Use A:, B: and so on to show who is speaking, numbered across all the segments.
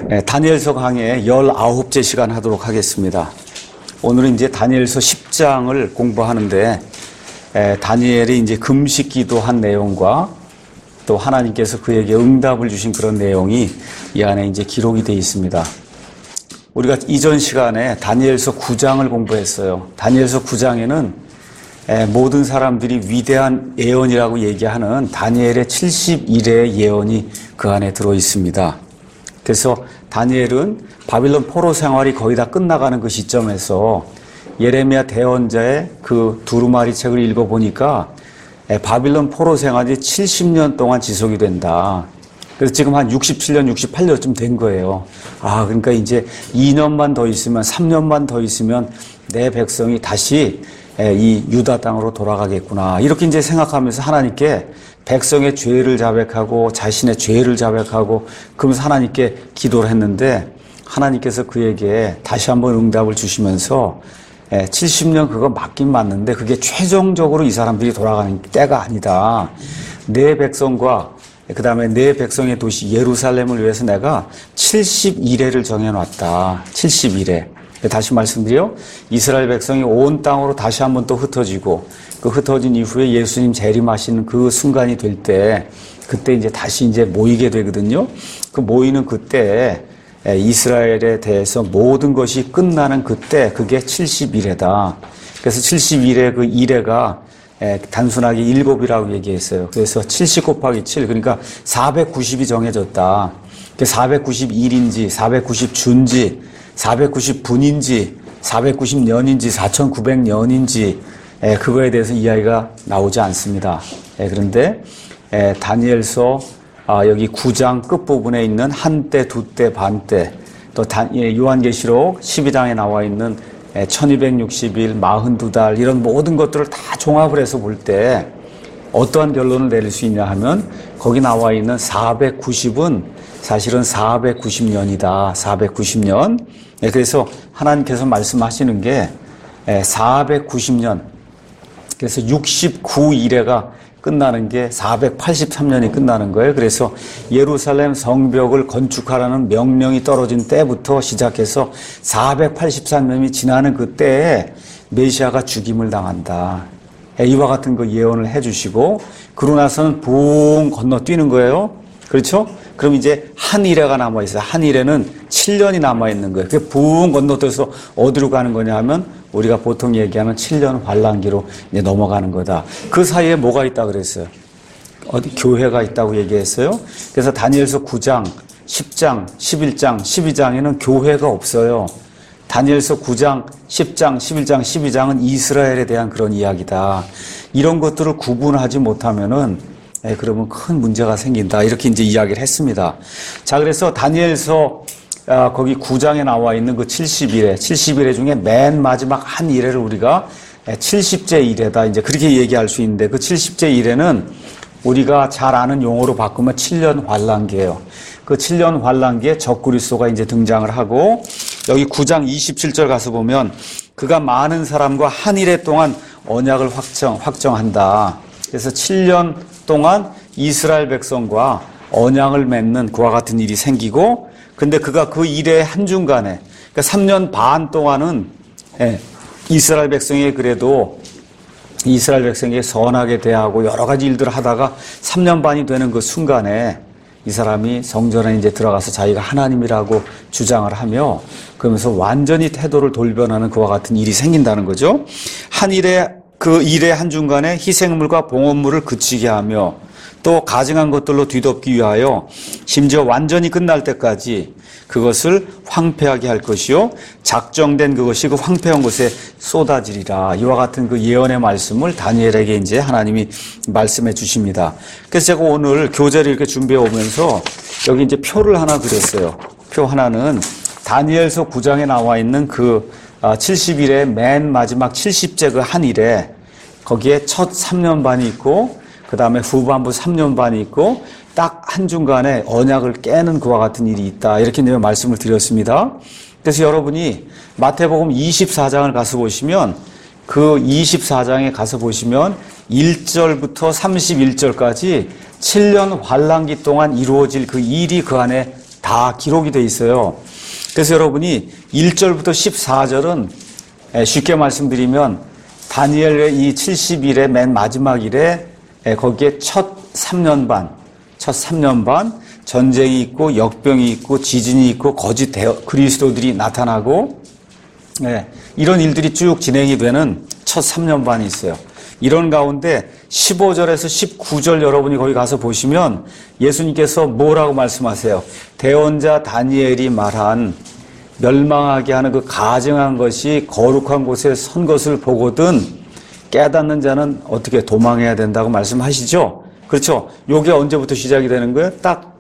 A: 다니엘서 강의 19째 시간 하도록 하겠습니다. 오늘은 이제 다니엘서 10장을 공부하는데, 다니엘이 이제 금식 기도한 내용과 또 하나님께서 그에게 응답을 주신 그런 내용이 이 안에 이제 기록이 되어 있습니다. 우리가 이전 시간에 다니엘서 9장을 공부했어요. 다니엘서 9장에는 모든 사람들이 위대한 예언이라고 얘기하는 다니엘의 71회의 예언이 그 안에 들어 있습니다. 그래서 다니엘은 바빌론 포로 생활이 거의 다 끝나가는 그 시점에서 예레미야 대언자의 그 두루마리 책을 읽어보니까 바빌론 포로 생활이 70년 동안 지속이 된다. 그래서 지금 한 67년, 68년쯤 된 거예요. 그러니까 이제 2년만 더 있으면, 3년만 더 있으면 내 백성이 다시 이 유다 땅으로 돌아가겠구나. 이렇게 이제 생각하면서 하나님께 백성의 죄를 자백하고 자신의 죄를 자백하고 그러면서 하나님께 기도를 했는데 하나님께서 그에게 다시 한번 응답을 주시면서 70년 그거 맞긴 맞는데 그게 최종적으로 이 사람들이 돌아가는 때가 아니다. 내 백성과 그 다음에 내 백성의 도시 예루살렘을 위해서 내가 71회를 정해놨다. 71회. 다시 말씀드려 이스라엘 백성이 온 땅으로 다시 한번 또 흩어지고 그 흩어진 이후에 예수님 재림하시는 그 순간이 될 때 그때 이제 다시 이제 모이게 되거든요. 그 모이는 그때 이스라엘에 대해서 모든 것이 끝나는 그때 그게 71회다. 그래서 71회 그 1회가 단순하게 7이라고 얘기했어요. 그래서 70 곱하기 7 그러니까 490이 정해졌다. 491인지 490주인지 490분인지 490년인지 4900년인지 그거에 대해서 이야기가 나오지 않습니다. 그런데 다니엘서 여기 9장 끝부분에 있는 한때, 두때, 반때 또 요한계시록 12장에 나와 있는 1260일, 42달 이런 모든 것들을 다 종합을 해서 볼 때 어떠한 결론을 내릴 수 있냐 하면 거기 나와 있는 490은 사실은 490년이다. 490년. 그래서 하나님께서 말씀하시는 게 490년. 그래서 69일회가 끝나는 게 483년이 끝나는 거예요. 그래서 예루살렘 성벽을 건축하라는 명령이 떨어진 때부터 시작해서 483년이 지나는 그때에 메시아가 죽임을 당한다. 이와 같은 그 예언을 해주시고 그러고 나서는 붕 건너뛰는 거예요. 그렇죠? 그럼 이제 한 일회가 남아있어요. 한 일회는 7년이 남아있는 거예요. 그게 붕 건너뛰어서 어디로 가는 거냐 하면 우리가 보통 얘기하는 7년 환란기로 이제 넘어가는 거다. 그 사이에 뭐가 있다 그랬어요? 어디 교회가 있다고 얘기했어요. 그래서 다니엘서 9장, 10장, 11장, 12장에는 교회가 없어요. 다니엘서 9장, 10장, 11장, 12장은 이스라엘에 대한 그런 이야기다. 이런 것들을 구분하지 못하면은 그러면 큰 문제가 생긴다. 이렇게 이제 이야기를 했습니다. 자, 그래서 다니엘서 거기 9장에 나와 있는 그 70일회 중에 맨 마지막 한 일회를 우리가 70제 일회다. 이제 그렇게 얘기할 수 있는데 그 70제 일회는 우리가 잘 아는 용어로 바꾸면 7년 환란기예요. 그 7년 환란기에 적그리스도가 이제 등장을 하고 여기 9장 27절 가서 보면 그가 많은 사람과 한 일회 동안 언약을 확정한다. 그래서 7년 동안 이스라엘 백성과 언약을 맺는 그와 같은 일이 생기고 근데 그가 그 일의 한중간에 그러니까 3년 반 동안은 이스라엘 백성이 그래도 이스라엘 백성에게 선하게 대하고 여러 가지 일들을 하다가 3년 반이 되는 그 순간에 이 사람이 성전에 이제 들어가서 자기가 하나님이라고 주장을 하며 그러면서 완전히 태도를 돌변하는 그와 같은 일이 생긴다는 거죠. 한 일에 그 일의 한중간에 희생물과 봉헌물을 그치게 하며 또 가증한 것들로 뒤덮기 위하여 심지어 완전히 끝날 때까지 그것을 황폐하게 할 것이요 작정된 그것이 그 황폐한 곳에 쏟아지리라. 이와 같은 그 예언의 말씀을 다니엘에게 이제 하나님이 말씀해 주십니다. 그래서 제가 오늘 교재를 이렇게 준비해 오면서 여기 이제 표를 하나 그렸어요. 표 하나는 다니엘서 9장에 나와 있는 그 70일의 맨 마지막 70제 그 한 일에 거기에 첫 3년 반이 있고 그 다음에 후반부 3년 반이 있고 딱 한중간에 언약을 깨는 그와 같은 일이 있다. 이렇게 내가 말씀을 드렸습니다. 그래서 여러분이 마태복음 24장을 가서 보시면 그 24장에 가서 보시면 1절부터 31절까지 7년 환란기 동안 이루어질 그 일이 그 안에 다 다 기록이 돼 있어요. 그래서 여러분이 1절부터 14절은 쉽게 말씀드리면 다니엘의 이 70일의 맨 마지막 일에 거기에 첫 3년 반 전쟁이 있고 역병이 있고 지진이 있고 거짓 그리스도들이 나타나고 이런 일들이 쭉 진행이 되는 첫 3년 반이 있어요. 이런 가운데 15절에서 19절 여러분이 거기 가서 보시면 예수님께서 뭐라고 말씀하세요? 대언자 다니엘이 말한 멸망하게 하는 그 가증한 것이 거룩한 곳에 선 것을 보거든 깨닫는 자는 어떻게 도망해야 된다고 말씀하시죠? 그렇죠? 요게 언제부터 시작이 되는 거예요? 딱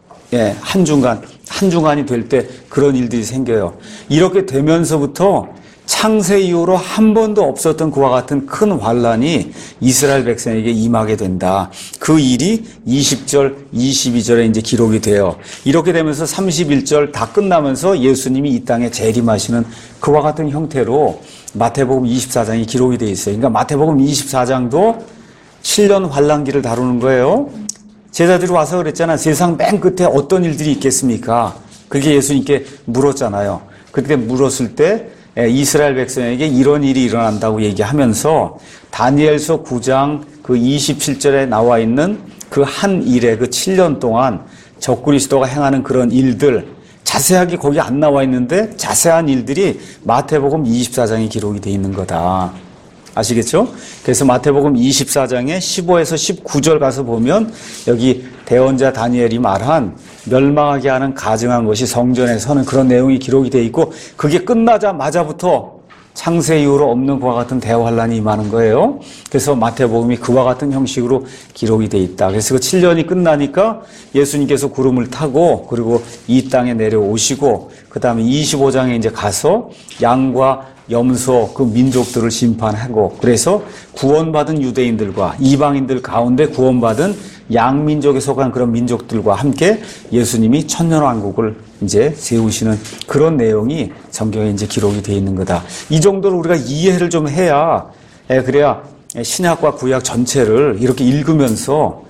A: 한중간이 될 때 그런 일들이 생겨요. 이렇게 되면서부터 창세 이후로 한 번도 없었던 그와 같은 큰 환란이 이스라엘 백성에게 임하게 된다. 그 일이 20절, 22절에 이제 기록이 돼요. 이렇게 되면서 31절 다 끝나면서 예수님이 이 땅에 재림하시는 그와 같은 형태로 마태복음 24장이 기록이 되어 있어요. 그러니까 마태복음 24장도 7년 환란기를 다루는 거예요. 제자들이 와서 그랬잖아. 세상 맨 끝에 어떤 일들이 있겠습니까? 그렇게 예수님께 물었잖아요. 그때 물었을 때 이스라엘 백성에게 이런 일이 일어난다고 얘기하면서 다니엘서 9장 그 27절에 나와 있는 그 한 일에 그 7년 동안 적그리스도가 행하는 그런 일들 자세하게 거기 안 나와 있는데 자세한 일들이 마태복음 24장에 기록이 돼 있는 거다. 아시겠죠? 그래서 마태복음 24장에 15에서 19절 가서 보면 여기 대언자 다니엘이 말한 멸망하게 하는 가증한 것이 성전에 서는 그런 내용이 기록이 되어 있고 그게 끝나자마자부터 창세 이후로 없는 그와 같은 대환란이 임하는 거예요. 그래서 마태복음이 그와 같은 형식으로 기록이 되어 있다. 그래서 그 7년이 끝나니까 예수님께서 구름을 타고 그리고 이 땅에 내려오시고 그 다음에 25장에 이제 가서 양과 염소 그 민족들을 심판하고 그래서 구원받은 유대인들과 이방인들 가운데 구원받은 양민족에 속한 그런 민족들과 함께 예수님이 천년왕국을 이제 세우시는 그런 내용이 성경에 이제 기록이 되어 있는 거다. 이 정도로 우리가 이해를 좀 해야 그래야 신약과 구약 전체를 이렇게 읽으면서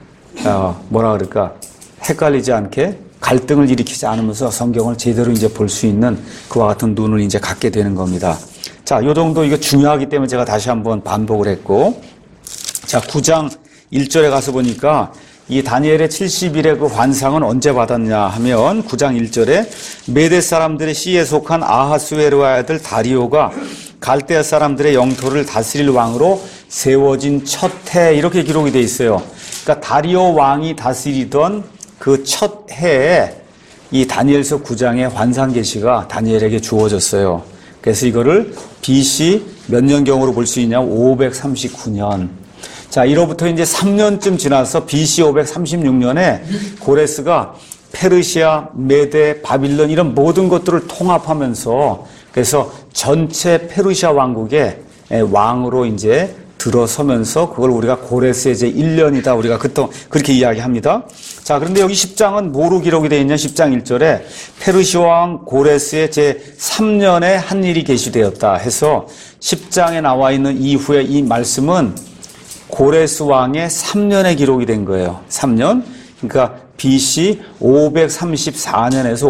A: 뭐라 그럴까 헷갈리지 않게 갈등을 일으키지 않으면서 성경을 제대로 이제 볼 수 있는 그와 같은 눈을 이제 갖게 되는 겁니다. 자, 요 정도 이거 중요하기 때문에 제가 다시 한번 반복을 했고, 자, 9장 1절에 가서 보니까 이 다니엘의 70일의 그 환상은 언제 받았냐 하면 9장 1절에 메대 사람들의 시에 속한 아하수에르의 아들 다리오가 갈대아 사람들의 영토를 다스릴 왕으로 세워진 첫 해 이렇게 기록이 되어 있어요. 그러니까 다리오 왕이 다스리던 그 첫 해에 이 다니엘서 9장의 환상 계시가 다니엘에게 주어졌어요. 그래서 이거를 BC 몇 년경으로 볼 수 있냐? 539년. 자, 이로부터 이제 3년쯤 지나서 BC 536년에 고레스가 페르시아, 메데, 바빌론 이런 모든 것들을 통합하면서 그래서 전체 페르시아 왕국의 왕으로 이제 들어서면서 그걸 우리가 고레스의 제 1년이다. 우리가 그렇게 이야기합니다. 자, 그런데 여기 10장은 뭐로 기록이 되어 있냐? 10장 1절에 페르시아 왕 고레스의 제 3년에 한 일이 계시되었다 해서 10장에 나와 있는 이후에 이 말씀은 고레스 왕의 3년에 기록이 된 거예요. 3년. 그러니까 BC 534년에서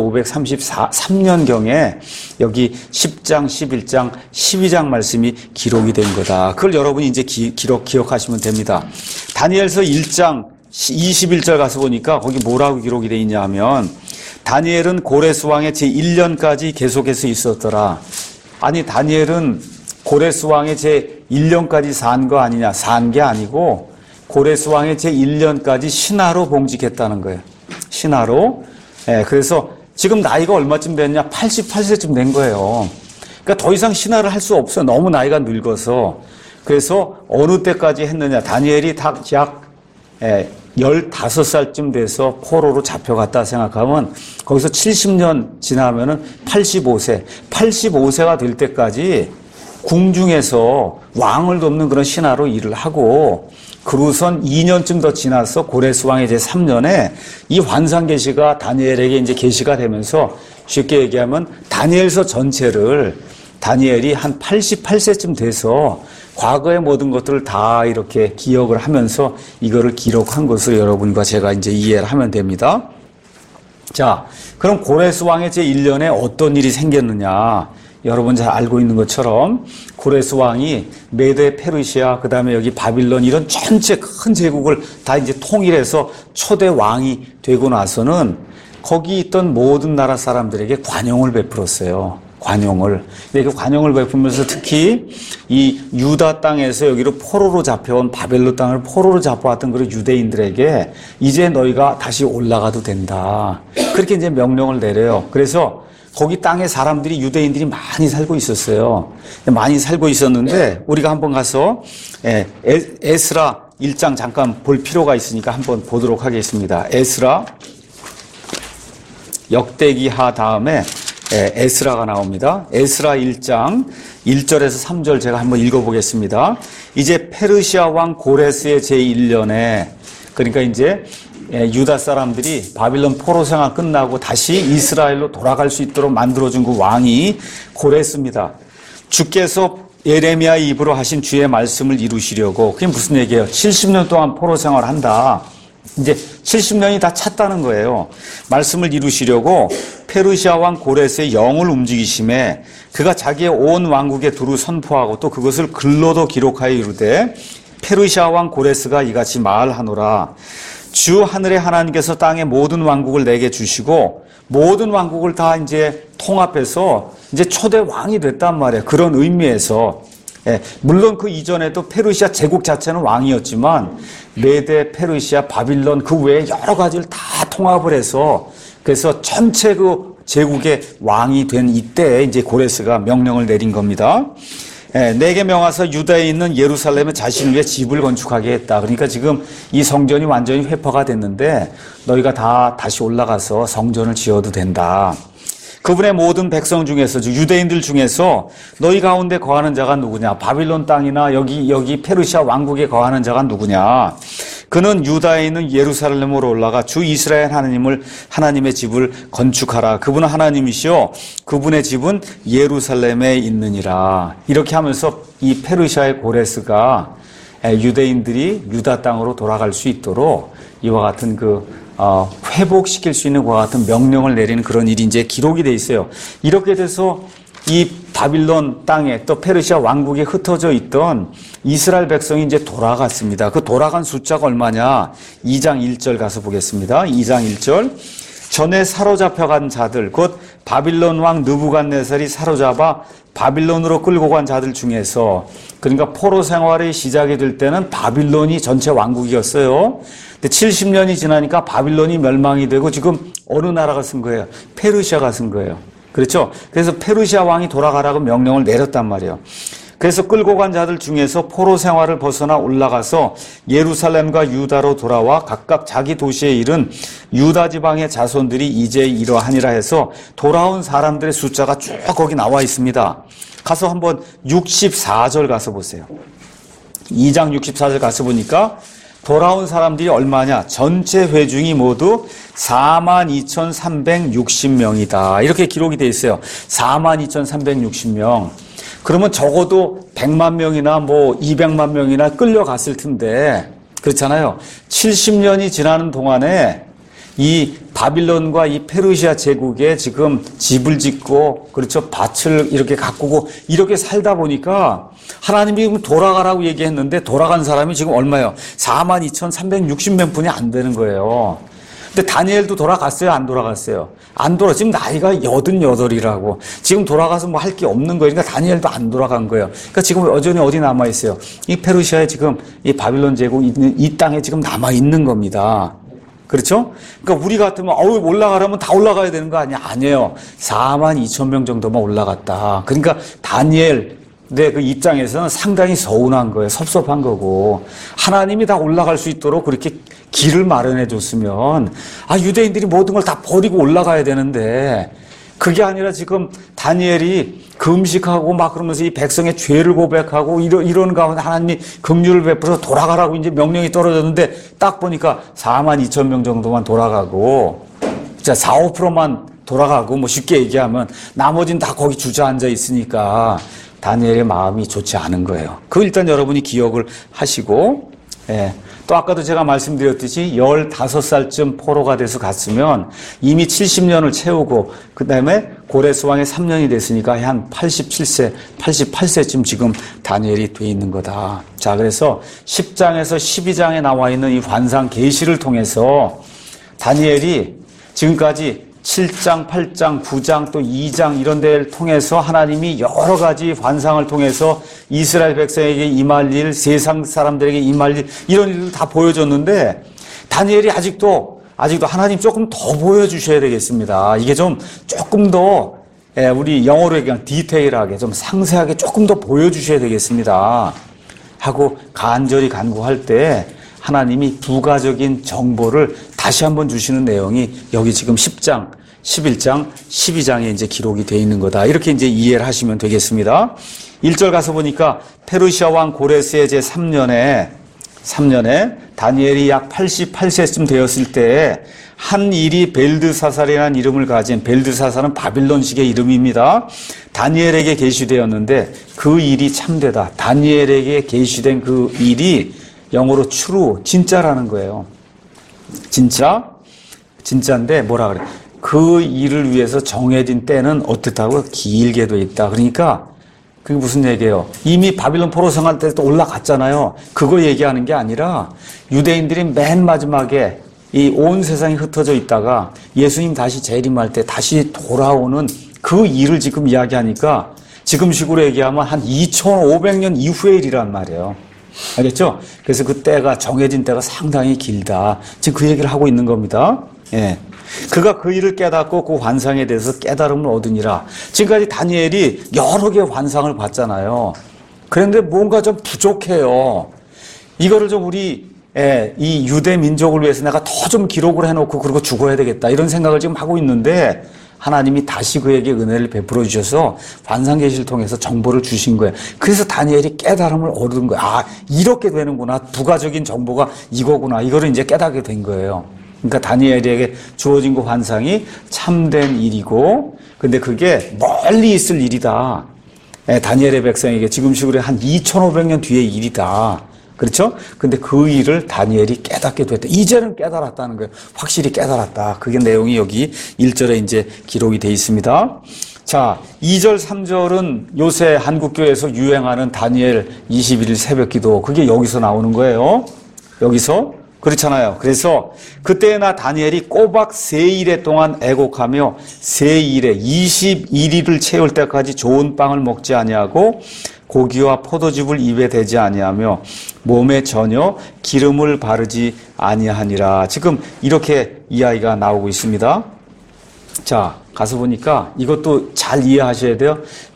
A: 533년경에 여기 10장, 11장, 12장 말씀이 기록이 된 거다. 그걸 여러분이 이제 기억하시면 됩니다. 다니엘서 1장 21절 가서 보니까 거기 뭐라고 기록이 되어 있냐 하면 다니엘은 고레스 왕의 제1년까지 계속해서 있었더라. 아니, 다니엘은 고레스 왕의 제1년까지 산 거 아니냐? 산 게 아니고 고레스 왕의 제1년까지 신하로 봉직했다는 거예요. 신하로. 그래서 지금 나이가 얼마쯤 됐냐? 88세쯤 된 거예요. 그러니까 더 이상 신하를 할 수 없어요. 너무 나이가 늙어서. 그래서 어느 때까지 했느냐? 다니엘이 약 15살쯤 돼서 포로로 잡혀갔다 생각하면 거기서 70년 지나면은 85세가 될 때까지 궁중에서 왕을 돕는 그런 신하로 일을 하고 그로선 2년쯤 더 지나서 고레스 왕의 제3년에 이 환상 계시가 다니엘에게 이제 계시가 되면서 쉽게 얘기하면 다니엘서 전체를 다니엘이 한 88세쯤 돼서 과거의 모든 것들을 다 이렇게 기억을 하면서 이거를 기록한 것을 여러분과 제가 이제 이해를 하면 됩니다. 자, 그럼 고레스 왕의 제1년에 어떤 일이 생겼느냐? 여러분 잘 알고 있는 것처럼 고레스 왕이 메데, 페르시아, 그 다음에 여기 바빌론 이런 전체 큰 제국을 다 이제 통일해서 초대 왕이 되고 나서는 거기 있던 모든 나라 사람들에게 관용을 베풀었어요. 관용을. 이렇게 관용을 베풀면서 특히 이 유다 땅에서 여기로 포로로 잡혀온 바벨론 땅을 포로로 잡아왔던 그런 유대인들에게 이제 너희가 다시 올라가도 된다. 그렇게 이제 명령을 내려요. 그래서 거기 땅에 사람들이 유대인들이 많이 살고 있었어요. 많이 살고 있었는데 우리가 한번 가서 에스라 1장 잠깐 볼 필요가 있으니까 한번 보도록 하겠습니다. 에스라 역대기하 다음에 에스라가 나옵니다. 에스라 1장 1절에서 3절 제가 한번 읽어보겠습니다. 이제 페르시아 왕 고레스의 제1년에 그러니까 이제 유다 사람들이 바빌론 포로 생활 끝나고 다시 이스라엘로 돌아갈 수 있도록 만들어준 그 왕이 고레스입니다. 주께서 예레미야 입으로 하신 주의 말씀을 이루시려고 그게 무슨 얘기예요? 70년 동안 포로 생활한다. 이제 70년이 다 찼다는 거예요. 말씀을 이루시려고 페르시아 왕 고레스의 영을 움직이심에 그가 자기의 온 왕국에 두루 선포하고 또 그것을 글로도 기록하여 이르되 페르시아 왕 고레스가 이같이 말하노라. 주 하늘의 하나님께서 땅의 모든 왕국을 내게 주시고 모든 왕국을 다 이제 통합해서 이제 초대 왕이 됐단 말이에요. 그런 의미에서 물론 그 이전에도 페르시아 제국 자체는 왕이었지만 메데, 페르시아, 바빌론 그 외에 여러 가지를 다 통합을 해서 그래서 전체 그 제국의 왕이 된 이때 이제 고레스가 명령을 내린 겁니다. 내게 명하사 유다에 있는 예루살렘에 자신을 위해 집을 건축하게 했다. 그러니까 지금 이 성전이 완전히 회파가 됐는데 너희가 다 다시 올라가서 성전을 지어도 된다. 그분의 모든 백성 중에서 유대인들 중에서 너희 가운데 거하는 자가 누구냐? 바빌론 땅이나 여기 페르시아 왕국에 거하는 자가 누구냐? 그는 유다에 있는 예루살렘으로 올라가 주 이스라엘 하나님의 집을 건축하라. 그분은 하나님이시오. 그분의 집은 예루살렘에 있느니라. 이렇게 하면서 이 페르시아의 고레스가 유대인들이 유다 땅으로 돌아갈 수 있도록 이와 같은 회복시킬 수 있는 그와 같은 명령을 내리는 그런 일이 이제 기록이 돼 있어요. 이렇게 돼서 이 바빌론 땅에 또 페르시아 왕국에 흩어져 있던 이스라엘 백성이 이제 돌아갔습니다. 그 돌아간 숫자가 얼마냐? 2장 1절 가서 보겠습니다. 2장 1절. 전에 사로잡혀간 자들, 곧 바빌론 왕 느부갓네살이 사로잡아 바빌론으로 끌고 간 자들 중에서 그러니까 포로 생활이 시작이 될 때는 바빌론이 전체 왕국이었어요. 근데 70년이 지나니까 바빌론이 멸망이 되고 지금 어느 나라가 쓴 거예요? 페르시아가 쓴 거예요. 그렇죠? 그래서 페르시아 왕이 돌아가라고 명령을 내렸단 말이에요. 그래서 끌고 간 자들 중에서 포로 생활을 벗어나 올라가서 예루살렘과 유다로 돌아와 각각 자기 도시에 이른 유다 지방의 자손들이 이제 이러하니라 해서 돌아온 사람들의 숫자가 쭉 거기 나와 있습니다. 가서 한번 64절 가서 보세요. 2장 64절 가서 보니까 돌아온 사람들이 얼마냐? 전체 회중이 모두 42,360명이다. 이렇게 기록이 되어 있어요. 42,360명. 그러면 적어도 100만 명이나 200만 명이나 끌려갔을 텐데 그렇잖아요. 70년이 지나는 동안에 이 바빌론과 이 페르시아 제국에 지금 집을 짓고 그렇죠. 밭을 이렇게 가꾸고 이렇게 살다 보니까 하나님이 돌아가라고 얘기했는데 돌아간 사람이 지금 얼마예요? 42,360명 분이 안 되는 거예요. 근데 다니엘도 돌아갔어요? 안 돌아갔어요? 지금 나이가 88이라고. 지금 돌아가서 할 게 없는 거예요. 그러니까 다니엘도 안 돌아간 거예요. 그러니까 지금 여전히 어디 남아있어요? 이 페르시아에 지금 이 바빌론 제국 있는 이 땅에 지금 남아있는 겁니다. 그렇죠? 그러니까 우리 같으면 올라가려면 다 올라가야 되는 거 아니야? 아니에요. 42,000명 정도만 올라갔다. 그러니까 다니엘 그 입장에서는 상당히 서운한 거예요. 섭섭한 거고. 하나님이 다 올라갈 수 있도록 그렇게 길을 마련해 줬으면 유대인들이 모든 걸 다 버리고 올라가야 되는데 그게 아니라 지금 다니엘이 금식하고 그러면서 이 백성의 죄를 고백하고 이런 가운데 하나님이 긍휼을 베풀어서 돌아가라고 이제 명령이 떨어졌는데 딱 보니까 42,000명 정도만 돌아가고 진짜 4~5%만 돌아가고 쉽게 얘기하면 나머지는 다 거기 주저앉아 있으니까 다니엘의 마음이 좋지 않은 거예요. 일단 여러분이 기억을 하시고 또 아까도 제가 말씀드렸듯이 15살쯤 포로가 돼서 갔으면 이미 70년을 채우고 그 다음에 고레스왕의 3년이 됐으니까 한 87세, 88세쯤 지금 다니엘이 돼 있는 거다. 자, 그래서 10장에서 12장에 나와 있는 이 환상 계시를 통해서 다니엘이 지금까지 7장, 8장, 9장, 또 2장 이런 데를 통해서 하나님이 여러 가지 환상을 통해서 이스라엘 백성에게 임할 일, 세상 사람들에게 임할 일, 이런 일을 다 보여줬는데 다니엘이 아직도 하나님 조금 더 보여주셔야 되겠습니다. 이게 좀 조금 더 우리 영어로 얘기하면 디테일하게 좀 상세하게 조금 더 보여주셔야 되겠습니다. 하고 간절히 간구할 때 하나님이 부가적인 정보를 다시 한번 주시는 내용이 여기 지금 10장, 11장, 12장에 이제 기록이 되어 있는 거다. 이렇게 이제 이해를 하시면 되겠습니다. 1절 가서 보니까 페르시아 왕 고레스의 제 3년에 다니엘이 약 88세쯤 되었을 때 한 일이 벨드사살이라는 이름을 가진, 벨드사살은 바빌론식의 이름입니다. 다니엘에게 계시되었는데 그 일이 참되다. 다니엘에게 계시된 그 일이 영어로 true, 진짜라는 거예요. 진짜인데 뭐라 그래? 그 일을 위해서 정해진 때는 어떻다고? 길게 돼 있다. 그러니까 그게 무슨 얘기예요? 이미 바빌론 포로 생활 때도 올라갔잖아요. 그거 얘기하는 게 아니라 유대인들이 맨 마지막에 이 온 세상이 흩어져 있다가 예수님 다시 재림할 때 다시 돌아오는 그 일을 지금 이야기하니까 지금 식으로 얘기하면 한 2500년 이후의 일이란 말이에요. 알겠죠? 그래서 그 때가, 정해진 때가 상당히 길다. 지금 그 얘기를 하고 있는 겁니다. 예. 그가 그 일을 깨닫고 그 환상에 대해서 깨달음을 얻으니라. 지금까지 다니엘이 여러 개의 환상을 봤잖아요. 그런데 뭔가 좀 부족해요. 이거를 좀 우리 이 유대 민족을 위해서 내가 더 좀 기록을 해놓고 그리고 죽어야 되겠다. 이런 생각을 지금 하고 있는데 하나님이 다시 그에게 은혜를 베풀어 주셔서 환상 계시를 통해서 정보를 주신 거예요. 그래서 다니엘이 깨달음을 얻은 거예요. 아, 이렇게 되는구나. 부가적인 정보가 이거구나. 이거를 이제 깨닫게 된 거예요. 그러니까 다니엘에게 주어진 그 환상이 참된 일이고, 근데 그게 멀리 있을 일이다. 다니엘의 백성에게 지금식으로 한 2500년 뒤의 일이다. 그렇죠? 근데 그 일을 다니엘이 깨닫게 됐다. 이제는 깨달았다는 거예요. 확실히 깨달았다. 그게 내용이 여기 1절에 이제 기록이 돼 있습니다. 자, 2절, 3절은 요새 한국교회에서 유행하는 다니엘 21일 새벽 기도. 그게 여기서 나오는 거예요. 여기서. 그렇잖아요. 그래서 그때나 다니엘이 꼬박 세일에 동안 애곡하며 세일에 21일을 채울 때까지 좋은 빵을 먹지 아니하고 고기와 포도즙을 입에 대지 아니하며 몸에 전혀 기름을 바르지 아니하니라. 지금 이렇게 이야기가 나오고 있습니다. 자, 가서 보니까 이것도 잘 이해하셔야 돼요.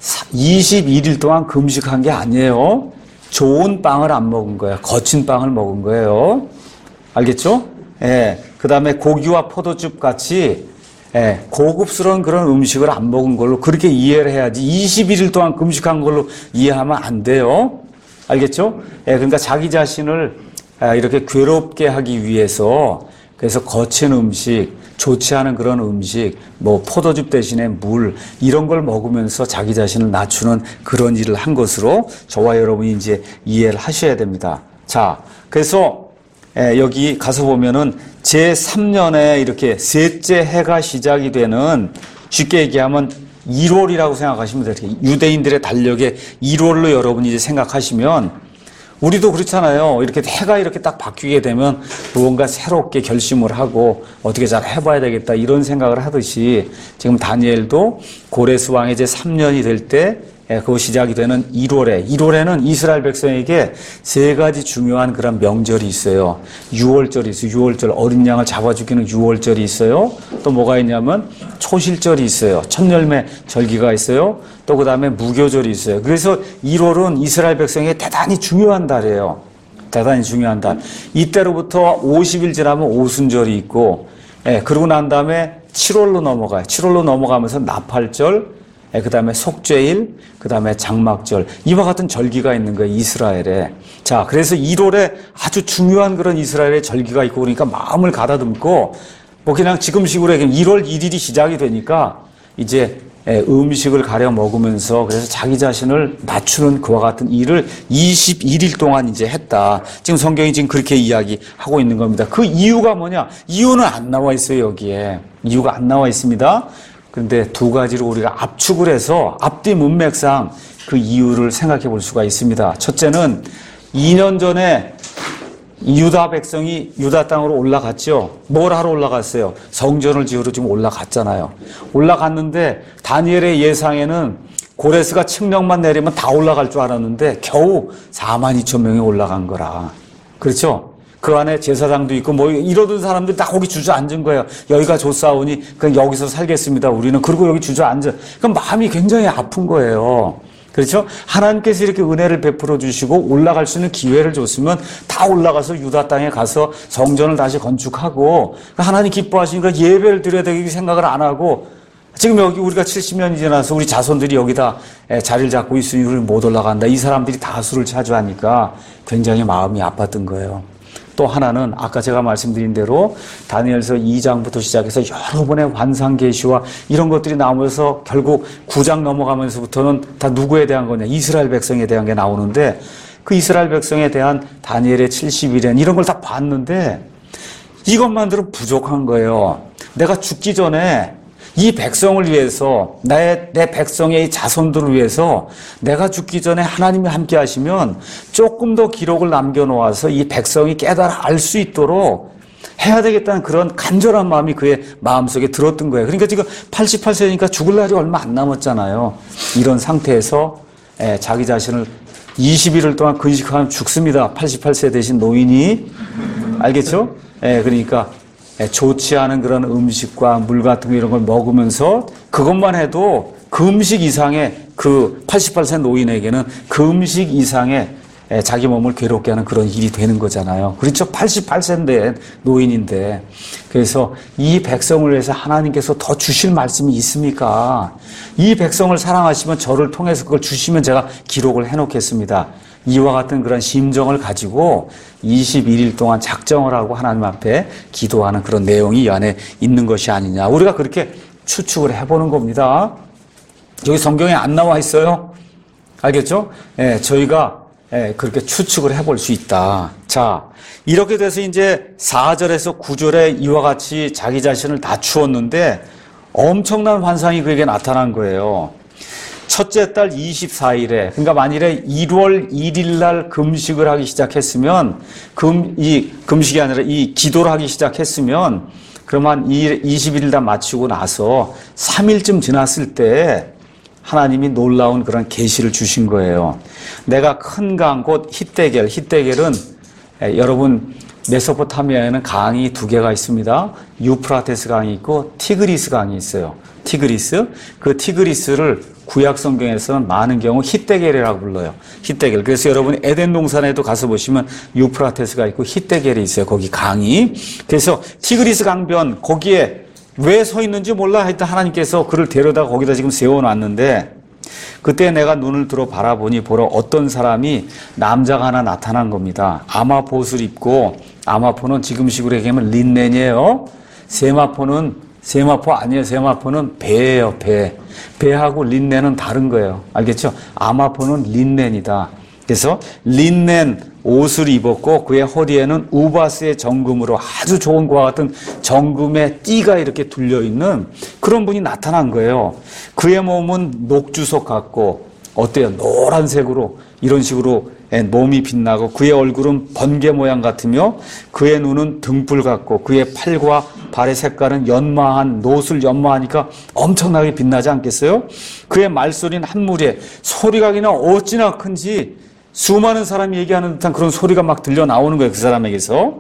A: 21일 동안 금식한 게 아니에요. 좋은 빵을 안 먹은 거예요. 거친 빵을 먹은 거예요. 알겠죠? 예. 그 다음에 고기와 포도즙 같이 고급스러운 그런 음식을 안 먹은 걸로 그렇게 이해를 해야지 21일 동안 금식한 걸로 이해하면 안 돼요. 알겠죠? 그러니까 자기 자신을 이렇게 괴롭게 하기 위해서 그래서 거친 음식, 좋지 않은 그런 음식, 뭐 포도즙 대신에 물 이런 걸 먹으면서 자기 자신을 낮추는 그런 일을 한 것으로 저와 여러분이 이제 이해를 하셔야 됩니다. 자, 그래서 여기 가서 보면은 제3년에 이렇게 셋째 해가 시작이 되는, 쉽게 얘기하면 1월이라고 생각하시면 돼요. 유대인들의 달력에 1월로 여러분이 이제 생각하시면, 우리도 그렇잖아요. 이렇게 해가 이렇게 딱 바뀌게 되면 무언가 새롭게 결심을 하고 어떻게 잘 해봐야 되겠다 이런 생각을 하듯이 지금 다니엘도 고레스 왕의 제 3년이 될 때 그 시작이 되는 1월에는 이스라엘 백성에게 세 가지 중요한 그런 명절이 있어요. 유월절이 있어요. 유월절, 어린 양을 잡아 죽이는 유월절이 있어요. 또 뭐가 있냐면 초실절이 있어요. 첫열매 절기가 있어요. 또 그 다음에 무교절이 있어요. 그래서 1월은 이스라엘 백성에게 대단히 중요한 달이에요. 대단히 중요한 달. 이때로부터 50일 지나면 오순절이 있고, 그러고 난 다음에 7월로 넘어가요. 7월로 넘어가면서 나팔절, 그 다음에 속죄일, 그 다음에 장막절, 이와 같은 절기가 있는 거예요, 이스라엘에. 자, 그래서 1월에 아주 중요한 그런 이스라엘의 절기가 있고 그러니까 마음을 가다듬고, 뭐 그냥 지금식으로 얘기하면 1월 1일이 시작이 되니까 이제 음식을 가려 먹으면서 그래서 자기 자신을 낮추는 그와 같은 일을 21일 동안 이제 했다. 지금 성경이 지금 그렇게 이야기하고 있는 겁니다. 그 이유가 뭐냐? 이유는 안 나와 있어요, 여기에. 이유가 안 나와 있습니다. 그런데 두 가지로 우리가 압축을 해서 앞뒤 문맥상 그 이유를 생각해 볼 수가 있습니다. 첫째는 2년 전에 유다 백성이 유다 땅으로 올라갔죠. 뭘 하러 올라갔어요? 성전을 지으러 지금 올라갔잖아요. 올라갔는데 다니엘의 예상에는 고레스가 칙령만 내리면 다 올라갈 줄 알았는데 겨우 42,000명이 올라간 거라. 그렇죠? 그 안에 제사장도 있고 뭐 이러던 사람들이 다 거기 주저앉은 거예요. 여기가 좋사오니 그냥 여기서 살겠습니다. 우리는. 그리고 여기 주저앉아. 그럼 마음이 굉장히 아픈 거예요. 그렇죠? 하나님께서 이렇게 은혜를 베풀어 주시고 올라갈 수 있는 기회를 줬으면 다 올라가서 유다 땅에 가서 성전을 다시 건축하고 하나님 기뻐하시니까 예배를 드려야 되기 생각을 안 하고 지금 여기 우리가 70년이 지나서 우리 자손들이 여기다 자리를 잡고 있으니 우리 못 올라간다. 이 사람들이 다수를 차지하니까 굉장히 마음이 아팠던 거예요. 또 하나는 아까 제가 말씀드린 대로 다니엘서 2장부터 시작해서 여러 번의 환상 계시와 이런 것들이 나오면서 결국 9장 넘어가면서부터는 다 누구에 대한 거냐? 이스라엘 백성에 대한 게 나오는데 그 이스라엘 백성에 대한 다니엘의 70일엔 이런 걸 다 봤는데 이것만 들으면 부족한 거예요. 내가 죽기 전에 이 백성을 위해서 내 백성의 이 자손들을 위해서 내가 죽기 전에 하나님이 함께 하시면 조금 더 기록을 남겨놓아서 이 백성이 깨달아 알 수 있도록 해야 되겠다는 그런 간절한 마음이 그의 마음속에 들었던 거예요. 그러니까 지금 88세니까 죽을 날이 얼마 안 남았잖아요. 이런 상태에서 자기 자신을 20일을 동안 근식하면 죽습니다. 88세 되신 노인이. 알겠죠? 그러니까 좋지 않은 그런 음식과 물 같은 거 이런 걸 먹으면서 그것만 해도 그 음식 이상의 그 88세 노인에게는 그 음식 이상의 자기 몸을 괴롭게 하는 그런 일이 되는 거잖아요. 그렇죠? 88세인데 노인인데. 그래서 이 백성을 위해서 하나님께서 더 주실 말씀이 있습니까? 이 백성을 사랑하시면 저를 통해서 그걸 주시면 제가 기록을 해놓겠습니다. 이와 같은 그런 심정을 가지고 21일 동안 작정을 하고 하나님 앞에 기도하는 그런 내용이 이 안에 있는 것이 아니냐. 우리가 그렇게 추측을 해보는 겁니다. 여기 성경에 안 나와 있어요. 알겠죠? 저희가 그렇게 추측을 해볼 수 있다. 자, 이렇게 돼서 이제 4절에서 9절에 이와 같이 자기 자신을 낮추었는데 엄청난 환상이 그에게 나타난 거예요. 첫째 달 24일에, 그러니까 만일에 1월 1일 날 금식을 하기 시작했으면, 이 금식이 아니라 이 기도를 하기 시작했으면, 그러면 21일 다 마치고 나서 3일쯤 지났을 때 하나님이 놀라운 그런 계시를 주신 거예요. 내가 큰 강, 곧 히데겔은 여러분 메소포타미아에는 강이 두 개가 있습니다. 유프라테스 강이 있고 티그리스 강이 있어요. 티그리스. 그 티그리스를 구약 성경에서는 많은 경우 히데겔이라고 불러요. 히데겔. 그래서 여러분 에덴 동산에도 가서 보시면 유프라테스가 있고 히데겔이 있어요. 거기 강이. 그래서 티그리스 강변 거기에 왜 서 있는지 몰라. 하여튼 하나님께서 그를 데려다가 거기다 지금 세워놨는데 그때 내가 눈을 들어 바라보니 보러 어떤 사람이 남자가 하나 나타난 겁니다. 아마포옷을 입고, 아마포는 지금식으로 얘기하면 린넨이에요. 세마포 아니에요. 세마포는 배예요, 배. 배하고 린넨은 다른 거예요. 알겠죠? 아마포는 린넨이다. 그래서 린넨 옷을 입었고 그의 허리에는 우바스의 정금으로 아주 좋은 것과 같은 정금의 띠가 이렇게 둘려있는 그런 분이 나타난 거예요. 그의 몸은 녹주석 같고 어때요? 노란색으로 이런 식으로 몸이 빛나고 그의 얼굴은 번개 모양 같으며 그의 눈은 등불 같고 그의 팔과 발의 색깔은 연마한 노술 연마하니까 엄청나게 빛나지 않겠어요? 그의 말소리는 한 무리에 소리가 그냥 어찌나 큰지 수많은 사람이 얘기하는 듯한 그런 소리가 막 들려 나오는 거예요. 그 사람에게서.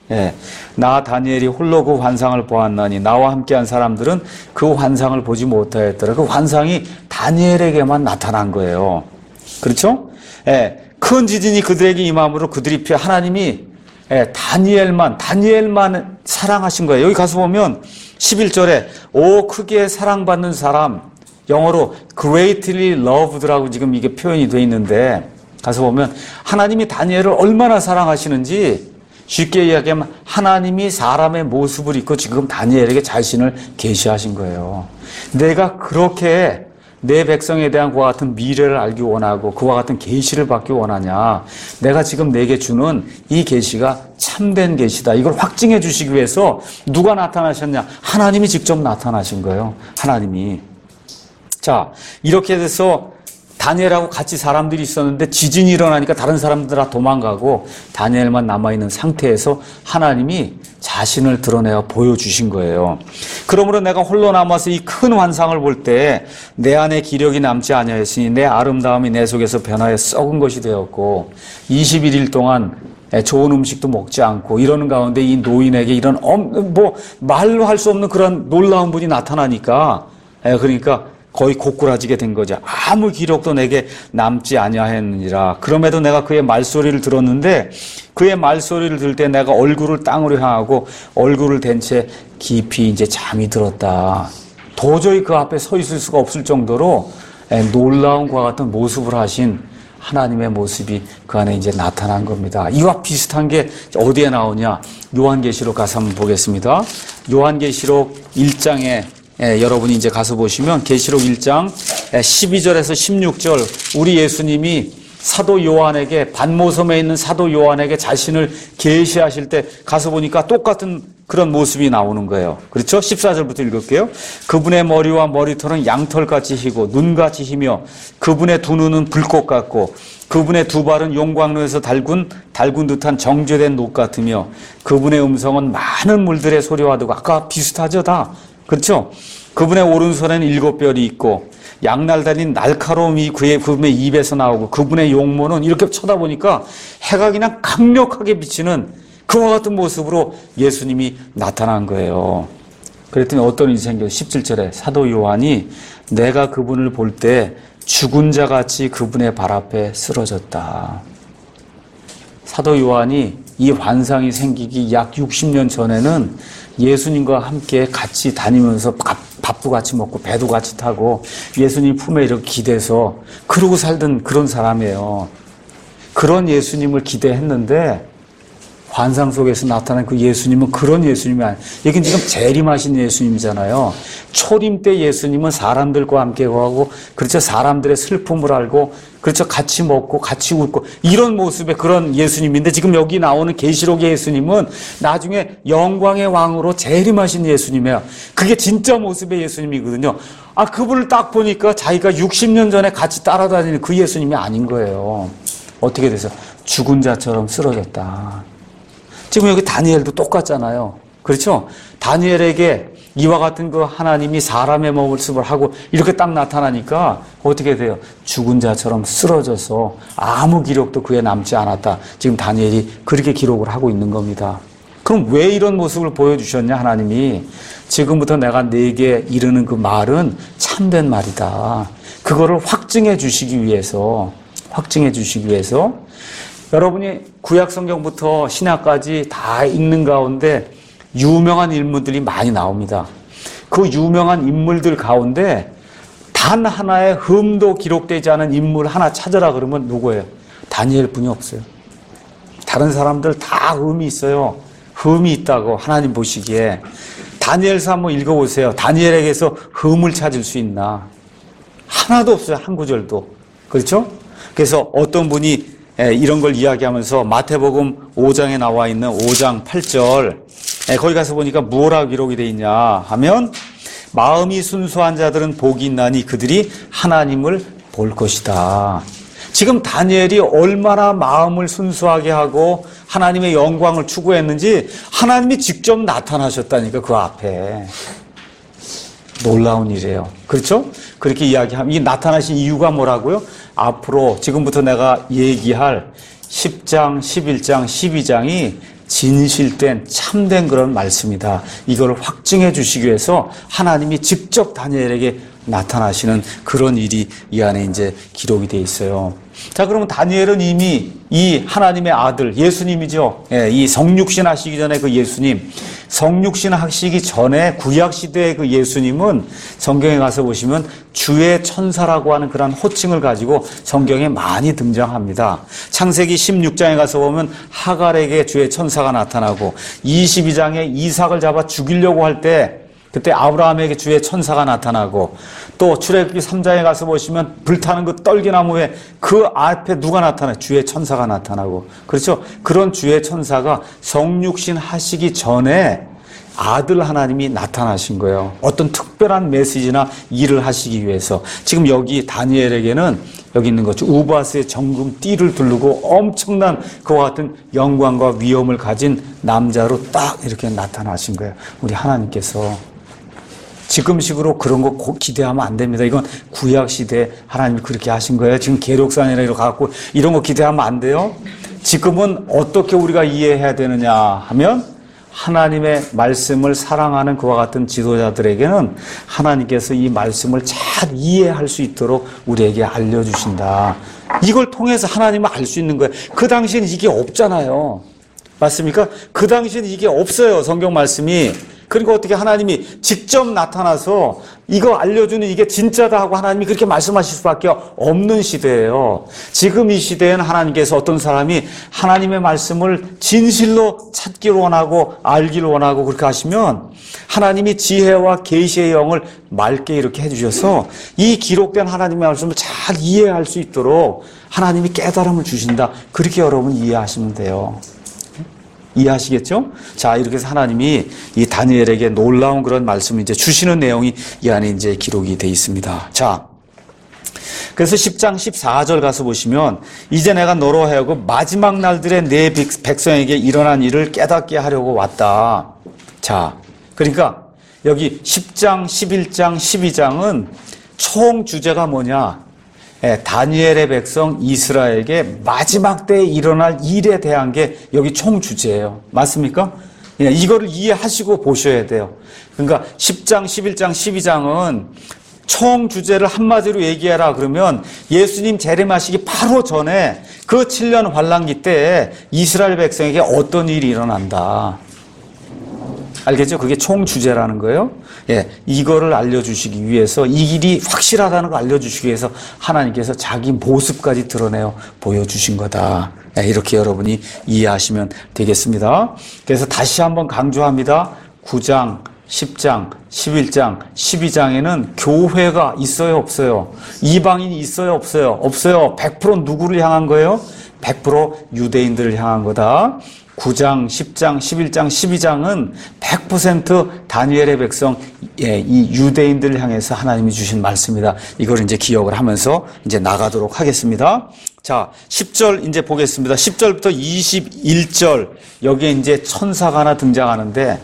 A: 나 다니엘이 홀로 그 환상을 보았나니 나와 함께한 사람들은 그 환상을 보지 못하였더라. 그 환상이 다니엘에게만 나타난 거예요. 그렇죠? 큰 지진이 그들에게 임함으로 그들이 하나님이 다니엘만 사랑하신 거예요. 여기 가서 보면 11절에 오 크게 사랑받는 사람, 영어로 greatly loved라고 지금 이게 표현이 되어 있는데 가서 보면 하나님이 다니엘을 얼마나 사랑하시는지 쉽게 이야기하면 하나님이 사람의 모습을 입고 지금 다니엘에게 자신을 계시하신 거예요. 내가 그렇게 내 백성에 대한 그와 같은 미래를 알기 원하고 그와 같은 계시를 받기 원하냐. 내가 지금 내게 주는 이 계시가 참된 계시다. 이걸 확증해 주시기 위해서 누가 나타나셨냐. 하나님이 직접 나타나신 거예요. 하나님이. 자, 이렇게 돼서 다니엘하고 같이 사람들이 있었는데 지진이 일어나니까 다른 사람들 다 도망가고 다니엘만 남아있는 상태에서 하나님이 자신을 드러내어 보여주신 거예요. 그러므로 내가 홀로 남아서 이 큰 환상을 볼 때 내 안에 기력이 남지 아니하였으니 내 아름다움이 내 속에서 변하여 썩은 것이 되었고 21일 동안 좋은 음식도 먹지 않고 이러는 가운데 이 노인에게 이런 말로 할 수 없는 그런 놀라운 분이 나타나니까 그러니까 거의 고꾸라지게 된 거죠. 아무 기록도 내게 남지 아니하였느니라. 그럼에도 내가 그의 말소리를 들었는데 그의 말소리를 들을 때 내가 얼굴을 땅으로 향하고 얼굴을 댄 채 깊이 이제 잠이 들었다. 도저히 그 앞에 서 있을 수가 없을 정도로 놀라운 그와 같은 모습을 하신 하나님의 모습이 그 안에 이제 나타난 겁니다. 이와 비슷한 게 어디에 나오냐? 요한계시록 가서 한번 보겠습니다. 요한계시록 1장에 여러분이 이제 가서 보시면 계시록 1장 12절에서 16절 우리 예수님이 사도 요한에게 반모섬에 있는 사도 요한에게 자신을 계시하실 때 가서 보니까 똑같은 그런 모습이 나오는 거예요. 그렇죠? 14절부터 읽을게요. 그분의 머리와 머리털은 양털같이 희고 눈같이 희며 그분의 두 눈은 불꽃 같고 그분의 두 발은 용광로에서 달군 듯한 정죄된 녹 같으며 그분의 음성은 많은 물들의 소리와 같고 아까 비슷하죠 다. 그렇죠? 그분의 오른손에는 7뼈리 있고 양날달린 날카로움이 그분의 입에서 나오고 그분의 용모는 이렇게 쳐다보니까 해가 그냥 강력하게 비치는 그와 같은 모습으로 예수님이 나타난 거예요. 그랬더니 어떤 일이 생겨요? 17절에 사도 요한이 내가 그분을 볼 때 죽은 자같이 그분의 발 앞에 쓰러졌다. 사도 요한이 이 환상이 생기기 약 60년 전에는 예수님과 함께 같이 다니면서 밥도 같이 먹고 배도 같이 타고 예수님 품에 이렇게 기대서 그러고 살던 그런 사람이에요. 그런 예수님을 기대했는데 환상 속에서 나타난 그 예수님은 그런 예수님이 아니에요. 여긴 지금 재림하신 예수님이잖아요. 초림 때 예수님은 사람들과 함께 거하고 그렇죠. 사람들의 슬픔을 알고 그렇죠. 같이 먹고 같이 웃고 이런 모습의 그런 예수님인데 지금 여기 나오는 계시록의 예수님은 나중에 영광의 왕으로 재림하신 예수님이에요. 그게 진짜 모습의 예수님이거든요. 그분을 딱 보니까 자기가 60년 전에 같이 따라다니는 그 예수님이 아닌 거예요. 어떻게 돼서 죽은 자처럼 쓰러졌다. 지금 여기 다니엘도 똑같잖아요. 그렇죠? 다니엘에게 이와 같은 그 하나님이 사람의 모습을 하고 이렇게 딱 나타나니까 어떻게 돼요? 죽은 자처럼 쓰러져서 아무 기록도 그에 남지 않았다. 지금 다니엘이 그렇게 기록을 하고 있는 겁니다. 그럼 왜 이런 모습을 보여주셨냐 하나님이? 지금부터 내가 네게 이르는 그 말은 참된 말이다. 그거를 확증해 주시기 위해서 여러분이 구약 성경부터 신약까지 다 읽는 가운데 유명한 인물들이 많이 나옵니다. 그 유명한 인물들 가운데 단 하나의 흠도 기록되지 않은 인물 하나 찾으라 그러면 누구예요? 다니엘 뿐이 없어요. 다른 사람들 다 흠이 있어요. 흠이 있다고 하나님 보시기에. 다니엘서 한번 읽어보세요. 다니엘에게서 흠을 찾을 수 있나? 하나도 없어요. 한 구절도. 그렇죠? 그래서 어떤 분이 이런 걸 이야기하면서 마태복음 5장에 나와 있는 5장 8절 거기 가서 보니까 뭐라 기록이 되어 있냐 하면 마음이 순수한 자들은 복이 있나니 그들이 하나님을 볼 것이다. 지금 다니엘이 얼마나 마음을 순수하게 하고 하나님의 영광을 추구했는지 하나님이 직접 나타나셨다니까 그 앞에. 놀라운 일이에요. 그렇죠? 그렇게 이야기하면 이 나타나신 이유가 뭐라고요? 앞으로 지금부터 내가 얘기할 10장, 11장, 12장이 진실된 참된 그런 말씀이다. 이걸 확증해 주시기 위해서 하나님이 직접 다니엘에게 나타나시는 그런 일이 이 안에 이제 기록이 돼 있어요. 자, 그러면 다니엘은 이미 이 하나님의 아들, 예수님이죠. 예, 이 성육신 하시기 전에 그 예수님, 성육신 하시기 전에 구약시대의 그 예수님은 성경에 가서 보시면 주의 천사라고 하는 그런 호칭을 가지고 성경에 많이 등장합니다. 창세기 16장에 가서 보면 하갈에게 주의 천사가 나타나고 22장에 이삭을 잡아 죽이려고 할 때 그때 아브라함에게 주의 천사가 나타나고 또 출애굽기 3장에 가서 보시면 불타는 그 떨기나무에 그 앞에 누가 나타나요? 주의 천사가 나타나고 그렇죠? 그런 주의 천사가 성육신 하시기 전에 아들 하나님이 나타나신 거예요. 어떤 특별한 메시지나 일을 하시기 위해서. 지금 여기 다니엘에게는 여기 있는 거죠. 우바스의 정금 띠를 두르고 엄청난 그와 같은 영광과 위엄을 가진 남자로 딱 이렇게 나타나신 거예요. 우리 하나님께서. 지금식으로 그런 거 기대하면 안 됩니다. 이건 구약시대 하나님이 그렇게 하신 거예요. 지금 계력산이라 이렇게 갖고 이런 거 기대하면 안 돼요. 지금은 어떻게 우리가 이해해야 되느냐 하면 하나님의 말씀을 사랑하는 그와 같은 지도자들에게는 하나님께서 이 말씀을 잘 이해할 수 있도록 우리에게 알려주신다. 이걸 통해서 하나님을 알 수 있는 거예요. 그 당시에는 이게 없잖아요. 맞습니까? 그 당시에는 이게 없어요. 성경 말씀이. 그러니까 어떻게 하나님이 직접 나타나서 이거 알려주는 이게 진짜다 하고 하나님이 그렇게 말씀하실 수밖에 없는 시대예요. 지금 이 시대에는 하나님께서 어떤 사람이 하나님의 말씀을 진실로 찾기를 원하고 알기를 원하고 그렇게 하시면 하나님이 지혜와 계시의 영을 맑게 이렇게 해주셔서 이 기록된 하나님의 말씀을 잘 이해할 수 있도록 하나님이 깨달음을 주신다. 그렇게 여러분 이해하시면 돼요. 이해하시겠죠? 자, 이렇게 해서 하나님이 이 다니엘에게 놀라운 그런 말씀을 이제 주시는 내용이 이 안에 이제 기록이 되어 있습니다. 자, 그래서 10장 14절 가서 보시면 이제 내가 너로 하여금 마지막 날들에 내 백성에게 일어난 일을 깨닫게 하려고 왔다. 자, 그러니까 여기 10장, 11장, 12장은 총 주제가 뭐냐? 다니엘의 백성 이스라엘에게 마지막 때에 일어날 일에 대한 게 여기 총 주제예요. 맞습니까? 이거를 이해하시고 보셔야 돼요. 그러니까 10장, 11장, 12장은 총 주제를 한마디로 얘기해라 그러면 예수님 재림하시기 바로 전에 그 7년 환란기 때에 이스라엘 백성에게 어떤 일이 일어난다. 알겠죠? 그게 총 주제라는 거예요. 예, 이거를 알려주시기 위해서 이 일이 확실하다는 걸 알려주시기 위해서 하나님께서 자기 모습까지 드러내어 보여주신 거다. 예, 이렇게 여러분이 이해하시면 되겠습니다. 그래서 다시 한번 강조합니다. 9장, 10장, 11장, 12장에는 교회가 있어요, 없어요? 이방인이 있어요, 없어요? 없어요. 100% 누구를 향한 거예요? 100% 유대인들을 향한 거다. 9장, 10장, 11장, 12장은 100% 다니엘의 백성, 이 유대인들을 향해서 하나님이 주신 말씀이다. 이걸 이제 기억을 하면서 이제 나가도록 하겠습니다. 자, 10절 이제 보겠습니다. 10절부터 21절, 여기에 이제 천사가 하나 등장하는데,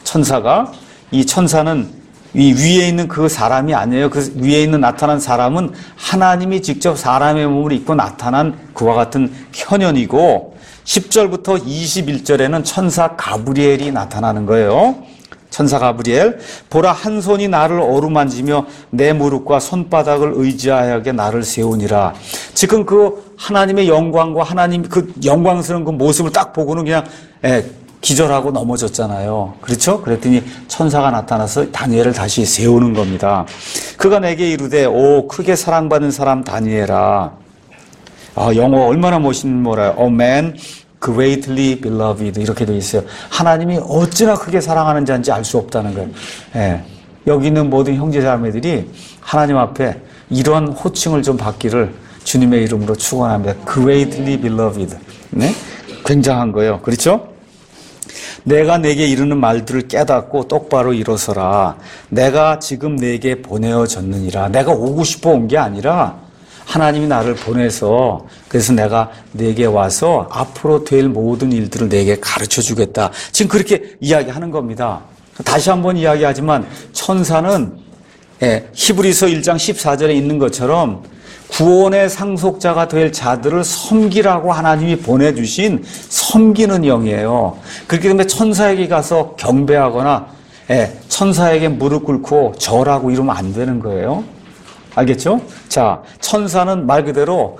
A: 이 천사는 이 위에 있는 그 사람이 아니에요. 그 위에 있는 나타난 사람은 하나님이 직접 사람의 몸을 입고 나타난 그와 같은 현현이고, 10절부터 21절에는 천사 가브리엘이 나타나는 거예요. 천사 가브리엘, 보라 한 손이 나를 어루만지며 내 무릎과 손바닥을 의지하게 나를 세우니라. 지금 그 하나님의 영광과 하나님 그 영광스러운 그 모습을 딱 보고는 그냥 기절하고 넘어졌잖아요. 그렇죠? 그랬더니 천사가 나타나서 다니엘을 다시 세우는 겁니다. 그가 내게 이르되 오 크게 사랑받는 사람 다니엘아. 영어 얼마나 멋있는 뭐라요? Oh man, greatly beloved 이렇게 되어 있어요. 하나님이 어찌나 크게 사랑하는지 한지 알 수 없다는 거예요. 예. 여기 있는 모든 형제자매들이 하나님 앞에 이런 호칭을 좀 받기를 주님의 이름으로 축원합니다. greatly beloved. 네? 굉장한 거예요. 그렇죠? 내가 내게 이르는 말들을 깨닫고 똑바로 일어서라. 내가 지금 내게 보내어졌느니라. 내가 오고 싶어 온 게 아니라 하나님이 나를 보내서 그래서 내가 내게 와서 앞으로 될 모든 일들을 내게 가르쳐 주겠다. 지금 그렇게 이야기하는 겁니다. 다시 한번 이야기하지만 천사는 히브리서 1장 14절에 있는 것처럼 구원의 상속자가 될 자들을 섬기라고 하나님이 보내주신 섬기는 영이에요. 그렇기 때문에 천사에게 가서 경배하거나 천사에게 무릎 꿇고 절하고 이러면 안 되는 거예요. 알겠죠? 자, 천사는 말 그대로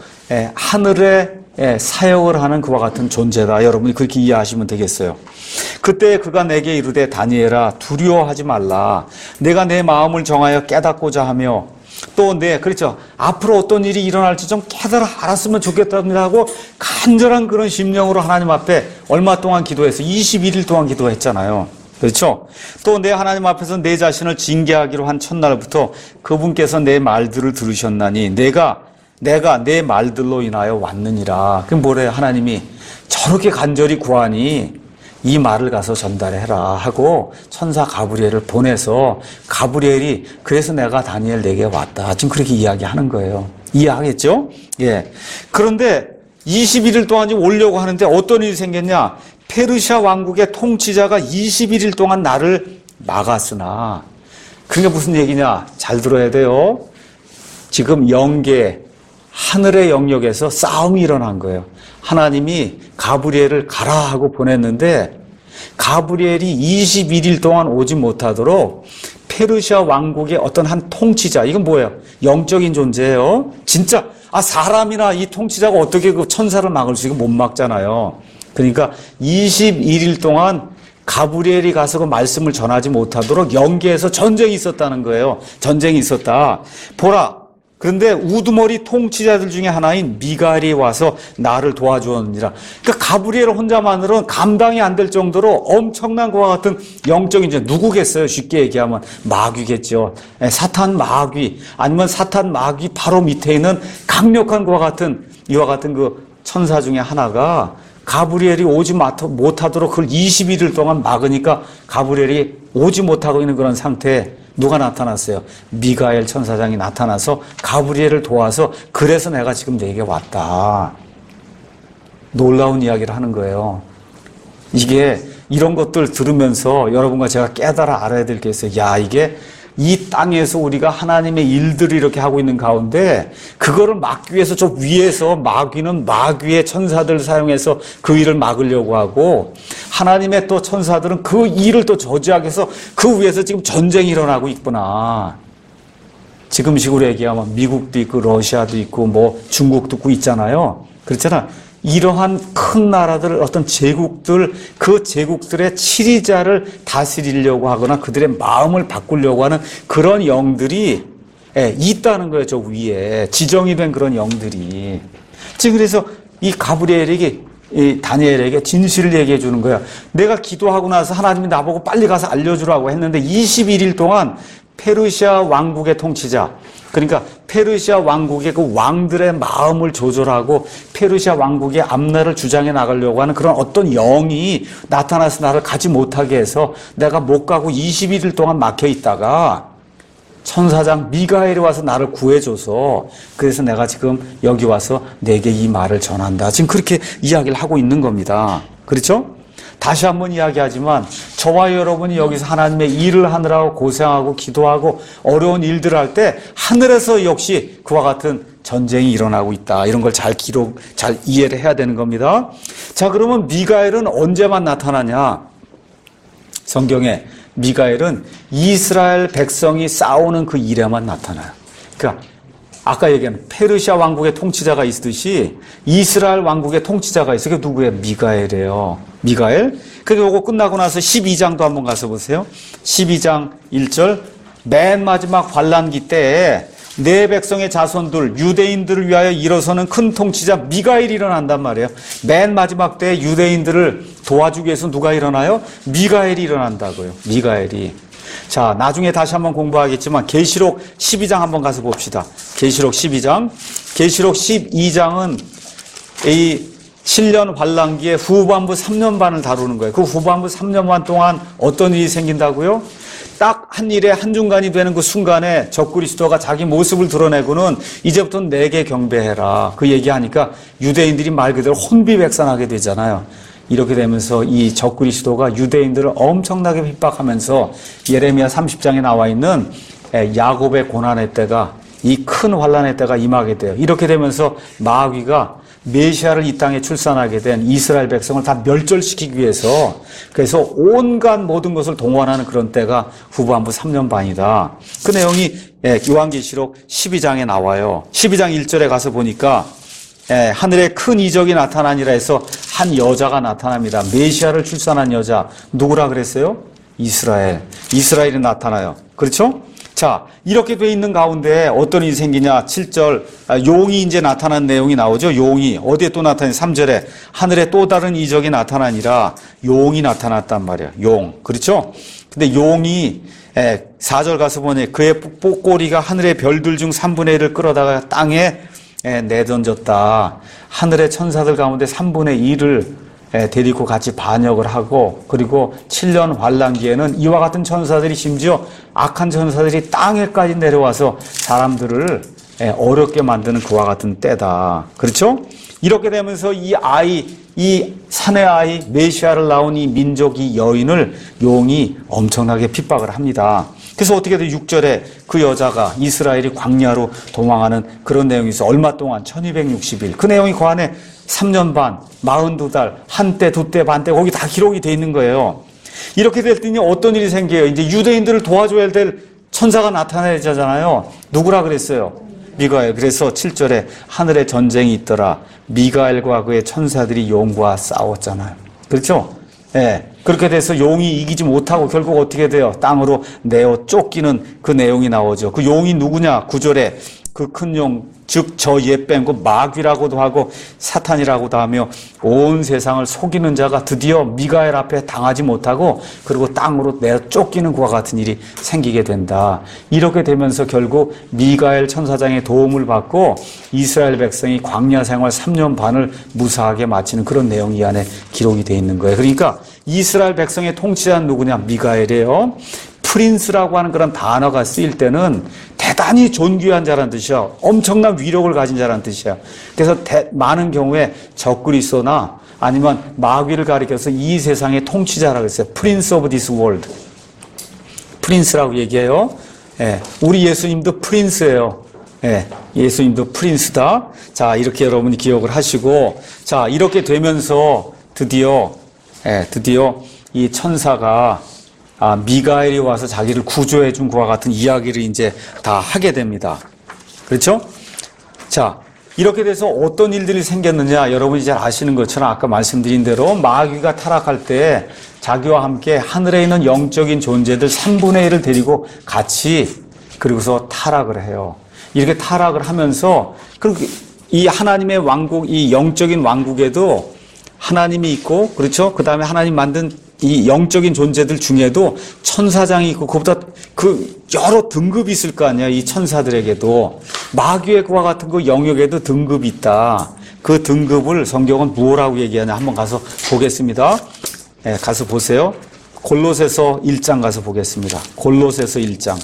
A: 하늘에 사역을 하는 그와 같은 존재다. 여러분이 그렇게 이해하시면 되겠어요. 그때 그가 내게 이르되 다니엘아 두려워하지 말라. 내가 내 마음을 정하여 깨닫고자 하며 또 그렇죠. 앞으로 어떤 일이 일어날지 좀 깨달아 알았으면 좋겠답니다 하고 간절한 그런 심령으로 하나님 앞에 얼마 동안 기도해서 21일 동안 기도했잖아요. 그렇죠? 또 내 하나님 앞에서 내 자신을 징계하기로 한 첫날부터 그분께서 내 말들을 들으셨나니 내가 내 말들로 인하여 왔느니라. 그럼 뭐래요? 하나님이 저렇게 간절히 구하니 이 말을 가서 전달해라 하고 천사 가브리엘을 보내서 가브리엘이 그래서 내가 다니엘 내게 왔다. 지금 그렇게 이야기하는 거예요. 이해하겠죠? 예. 그런데 21일 동안 지금 오려고 하는데 어떤 일이 생겼냐? 페르시아 왕국의 통치자가 21일 동안 나를 막았으나 그게 무슨 얘기냐? 잘 들어야 돼요. 지금 영계 하늘의 영역에서 싸움이 일어난 거예요. 하나님이 가브리엘을 가라 하고 보냈는데 가브리엘이 21일 동안 오지 못하도록 페르시아 왕국의 어떤 한 통치자, 이건 뭐예요? 영적인 존재예요. 진짜 사람이나 이 통치자가 어떻게 그 천사를 막을 수 있고 못 막잖아요. 그러니까 21일 동안 가브리엘이 가서 그 말씀을 전하지 못하도록 영계에서 전쟁이 있었다는 거예요. 전쟁이 있었다. 보라. 그런데 우두머리 통치자들 중에 하나인 미가엘이 와서 나를 도와주었느니라. 그러니까 가브리엘 혼자만으로는 감당이 안 될 정도로 엄청난 것과 같은 영적인 존재. 누구겠어요? 쉽게 얘기하면 마귀겠죠. 사탄 마귀 아니면 사탄 마귀 바로 밑에 있는 강력한 것과 같은 이와 같은 그 천사 중에 하나가 가브리엘이 오지 못하도록 그걸 21일 동안 막으니까 가브리엘이 오지 못하고 있는 그런 상태에 누가 나타났어요? 미가엘 천사장이 나타나서 가브리엘을 도와서 그래서 내가 지금 내게 왔다. 놀라운 이야기를 하는 거예요. 이게 이런 것들 들으면서 여러분과 제가 깨달아 알아야 될 게 있어요. 야, 이게 이 땅에서 우리가 하나님의 일들을 이렇게 하고 있는 가운데 그거를 막기 위해서 저 위에서 마귀는 마귀의 천사들을 사용해서 그 일을 막으려고 하고 하나님의 또 천사들은 그 일을 또 저지하기 위해서 그 위에서 지금 전쟁이 일어나고 있구나. 지금식으로 얘기하면 미국도 있고 러시아도 있고 뭐 중국도 있고 있잖아요. 그렇잖아. 이러한 큰 나라들, 어떤 제국들, 그 제국들의 치리자를 다스리려고 하거나 그들의 마음을 바꾸려고 하는 그런 영들이 있다는 거예요. 저 위에 지정이 된 그런 영들이. 지금 그래서 이 가브리엘에게 이 다니엘에게 진실을 얘기해 주는 거야. 내가 기도하고 나서 하나님이 나보고 빨리 가서 알려주라고 했는데 21일 동안 페르시아 왕국의 통치자, 그러니까 페르시아 왕국의 그 왕들의 마음을 조절하고 페르시아 왕국의 앞날을 주장해 나가려고 하는 그런 어떤 영이 나타나서 나를 가지 못하게 해서 내가 못 가고 21일 동안 막혀 있다가 천사장 미가엘이 와서 나를 구해줘서 그래서 내가 지금 여기 와서 내게 이 말을 전한다. 지금 그렇게 이야기를 하고 있는 겁니다. 그렇죠? 다시 한번 이야기하지만 저와 여러분이 여기서 하나님의 일을 하느라고 고생하고 기도하고 어려운 일들을 할 때 하늘에서 역시 그와 같은 전쟁이 일어나고 있다. 이런 걸 잘 이해를 해야 되는 겁니다. 자, 그러면 미가엘은 언제만 나타나냐? 성경에 미가엘은 이스라엘 백성이 싸우는 그 일에만 나타나요. 그러니까 아까 얘기한 페르시아 왕국의 통치자가 있듯이 이스라엘 왕국의 통치자가 있어요. 그게 누구예요? 미가엘이에요. 미가엘. 그리고 이거 끝나고 나서 12장도 한번 가서 보세요. 12장 1절. 맨 마지막 환란기 때에 내 백성의 자손들 유대인들을 위하여 일어서는 큰 통치자 미가엘이 일어난단 말이에요. 맨 마지막 때에 유대인들을 도와주기 위해서 누가 일어나요? 미가엘이 일어난다고요. 미가엘이. 자, 나중에 다시 한번 공부하겠지만 계시록 12장 한번 가서 봅시다. 계시록 12장. 계시록 12장은 이 7년 환란기의 후반부 3년 반을 다루는 거예요. 그 후반부 3년 반 동안 어떤 일이 생긴다고요? 딱 한 일에 한중간이 되는 그 순간에 적그리스도가 자기 모습을 드러내고는 이제부터는 내게 경배해라. 그 얘기하니까 유대인들이 말 그대로 혼비백산하게 되잖아요. 이렇게 되면서 이 적그리스도가 유대인들을 엄청나게 핍박하면서 예레미야 30장에 나와 있는 야곱의 고난의 때가 이 큰 환란의 때가 임하게 돼요. 이렇게 되면서 마귀가 메시아를 이 땅에 출산하게 된 이스라엘 백성을 다 멸절시키기 위해서 그래서 온갖 모든 것을 동원하는 그런 때가 후반부 3년 반이다. 그 내용이 요한계시록 12장에 나와요. 12장 1절에 가서 보니까 하늘에 큰 이적이 나타나니라 해서 한 여자가 나타납니다. 메시아를 출산한 여자. 누구라 그랬어요? 이스라엘이 나타나요. 그렇죠? 자, 이렇게 돼 있는 가운데 어떤 일이 생기냐? 7절, 용이 이제 나타난 내용이 나오죠? 용이. 어디에 또 나타나냐? 3절에 하늘에 또 다른 이적이 나타나니라 용이 나타났단 말이에요. 용. 그렇죠? 근데 용이 4절 가서 보니 그의 꼬리가 하늘의 별들 중 3분의 1을 끌어다가 땅에 내던졌다. 하늘의 천사들 가운데 3분의 1을 데리고 같이 반역을 하고 그리고 7년 환란기에는 이와 같은 천사들이 심지어 악한 천사들이 땅에까지 내려와서 사람들을 어렵게 만드는 그와 같은 때다. 그렇죠? 이렇게 되면서 이 산의 아이 메시아를 낳은 이 민족 이 여인을 용이 엄청나게 핍박을 합니다. 그래서 어떻게 돼? 6절에 그 여자가 이스라엘이 광야로 도망하는 그런 내용이 있어. 얼마 동안? 1260일. 그 내용이 그 안에 3년 반, 42달, 한때, 두때, 반때 거기 다 기록이 돼 있는 거예요. 이렇게 될 때니 어떤 일이 생겨요? 이제 유대인들을 도와줘야 될 천사가 나타나잖아요. 누구라 그랬어요? 미가엘. 그래서 7절에 하늘에 전쟁이 있더라. 미가엘과 그의 천사들이 용과 싸웠잖아요. 그렇죠? 그렇게 돼서 용이 이기지 못하고 결국 어떻게 돼요? 땅으로 내어 쫓기는 그 내용이 나오죠. 그 용이 누구냐? 9절에 그 큰 용, 즉 저 옛뱀, 그 마귀라고도 하고 사탄이라고도 하며 온 세상을 속이는 자가 드디어 미가엘 앞에 당하지 못하고 그리고 땅으로 내어 쫓기는 그와 같은 일이 생기게 된다. 이렇게 되면서 결국 미가엘 천사장의 도움을 받고 이스라엘 백성이 광야 생활 3년 반을 무사하게 마치는 그런 내용이 이 안에 기록이 되어 있는 거예요. 그러니까 이스라엘 백성의 통치자는 누구냐? 미가엘이에요. 프린스라고 하는 그런 단어가 쓰일 때는 대단히 존귀한 자라는 뜻이야. 엄청난 위력을 가진 자라는 뜻이야. 그래서 많은 경우에 적그리스도나 아니면 마귀를 가리켜서 이 세상의 통치자라고 했어요. Prince of this world. 프린스라고 얘기해요. 우리 예수님도 프린스예요. 예수님도 프린스다. 자, 이렇게 여러분이 기억을 하시고, 자, 이렇게 되면서 드디어 이 천사가 미가엘이 와서 자기를 구조해 준 그와 같은 이야기를 이제 다 하게 됩니다. 그렇죠? 자, 이렇게 돼서 어떤 일들이 생겼느냐, 여러분이 잘 아시는 것처럼 아까 말씀드린 대로 마귀가 타락할 때 자기와 함께 하늘에 있는 영적인 존재들 3분의 1을 데리고 같이 그리고서 타락을 해요. 이렇게 타락을 하면서 이 하나님의 왕국, 이 영적인 왕국에도 하나님이 있고, 그렇죠? 그 다음에 하나님 만든 이 영적인 존재들 중에도 천사장이 있고 그보다 그 여러 등급이 있을 거 아니야. 이 천사들에게도 마귀의 그와 같은 그 영역에도 등급이 있다. 그 등급을 성경은 뭐라고 얘기하냐 한번 가서 보겠습니다. 가서 보세요. 골로새서 1장 가서 보겠습니다. 골로새서 1장.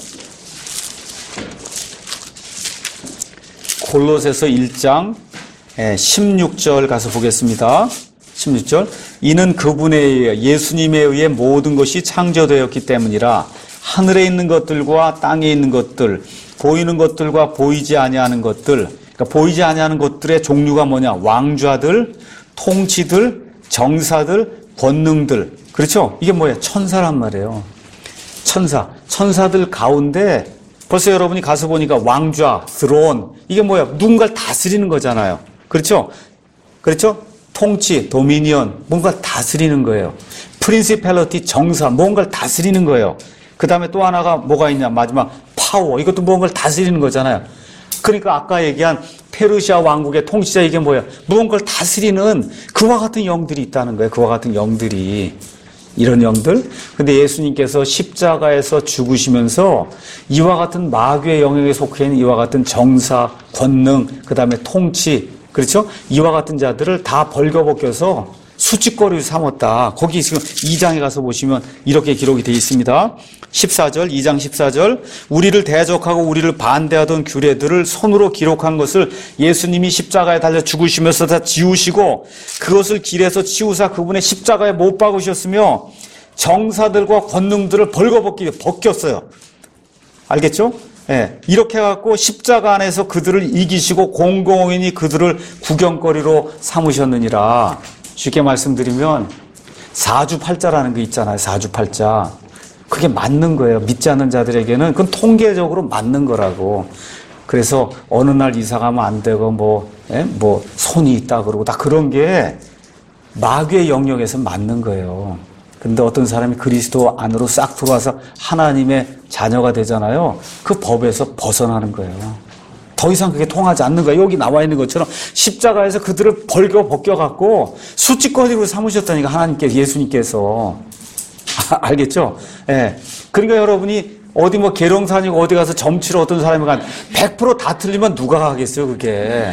A: 골로새서 1장 16절 가서 보겠습니다. 16절. 이는 그분에 의해 예수님에 의해 모든 것이 창조되었기 때문이라 하늘에 있는 것들과 땅에 있는 것들, 보이는 것들과 보이지 아니하는 것들, 그러니까 보이지 아니하는 것들의 종류가 뭐냐? 왕좌들, 통치들, 정사들, 권능들. 그렇죠? 이게 뭐예요? 천사란 말이에요. 천사들 가운데 벌써 여러분이 가서 보니까 왕좌, 드론, 이게 뭐예요? 누군가를 다스리는 거잖아요. 그렇죠? 그렇죠? 통치, 도미니언, 뭔가를 다스리는 거예요. 프린시팔리티, 정사, 뭔가를 다스리는 거예요. 그 다음에 또 하나가 뭐가 있냐? 마지막 파워, 이것도 뭔가를 다스리는 거잖아요. 그러니까 아까 얘기한 페르시아 왕국의 통치자 이게 뭐예요? 무언가를 다스리는 그와 같은 영들이 있다는 거예요. 그와 같은 영들이. 이런 영들. 근데 예수님께서 십자가에서 죽으시면서 이와 같은 마귀의 영역에 속해 있는 이와 같은 정사, 권능, 그 다음에 통치, 그렇죠? 이와 같은 자들을 다 벌거벗겨서 수치거리로 삼았다. 거기 지금 2장에 가서 보시면 이렇게 기록이 되어 있습니다. 14절, 2장 14절. 우리를 대적하고 우리를 반대하던 규례들을 손으로 기록한 것을 예수님이 십자가에 달려 죽으시면서 다 지우시고 그것을 길에서 치우사 그분의 십자가에 못 박으셨으며 정사들과 권능들을 벌거벗겼어요. 알겠죠? 예, 이렇게 해갖고 십자가 안에서 그들을 이기시고 공공연히 그들을 구경거리로 삼으셨느니라. 쉽게 말씀드리면 사주팔자라는 게 있잖아요. 사주팔자. 그게 맞는 거예요. 믿지 않는 자들에게는 그건 통계적으로 맞는 거라고. 그래서 어느 날 이사 가면 안 되고 뭐 손이 있다 그러고 다 그런 게 마귀의 영역에서 맞는 거예요. 근데 어떤 사람이 그리스도 안으로 싹 들어와서 하나님의 자녀가 되잖아요. 그 법에서 벗어나는 거예요. 더 이상 그게 통하지 않는 거예요. 여기 나와 있는 것처럼 십자가에서 그들을 벗겨갖고 수치거리로 삼으셨다니까, 하나님께서, 예수님께서. 알겠죠? 예. 그러니까 여러분이 어디 뭐 계룡산이고 어디 가서 점치러 어떤 사람이 100% 다 틀리면 누가 가겠어요, 그게.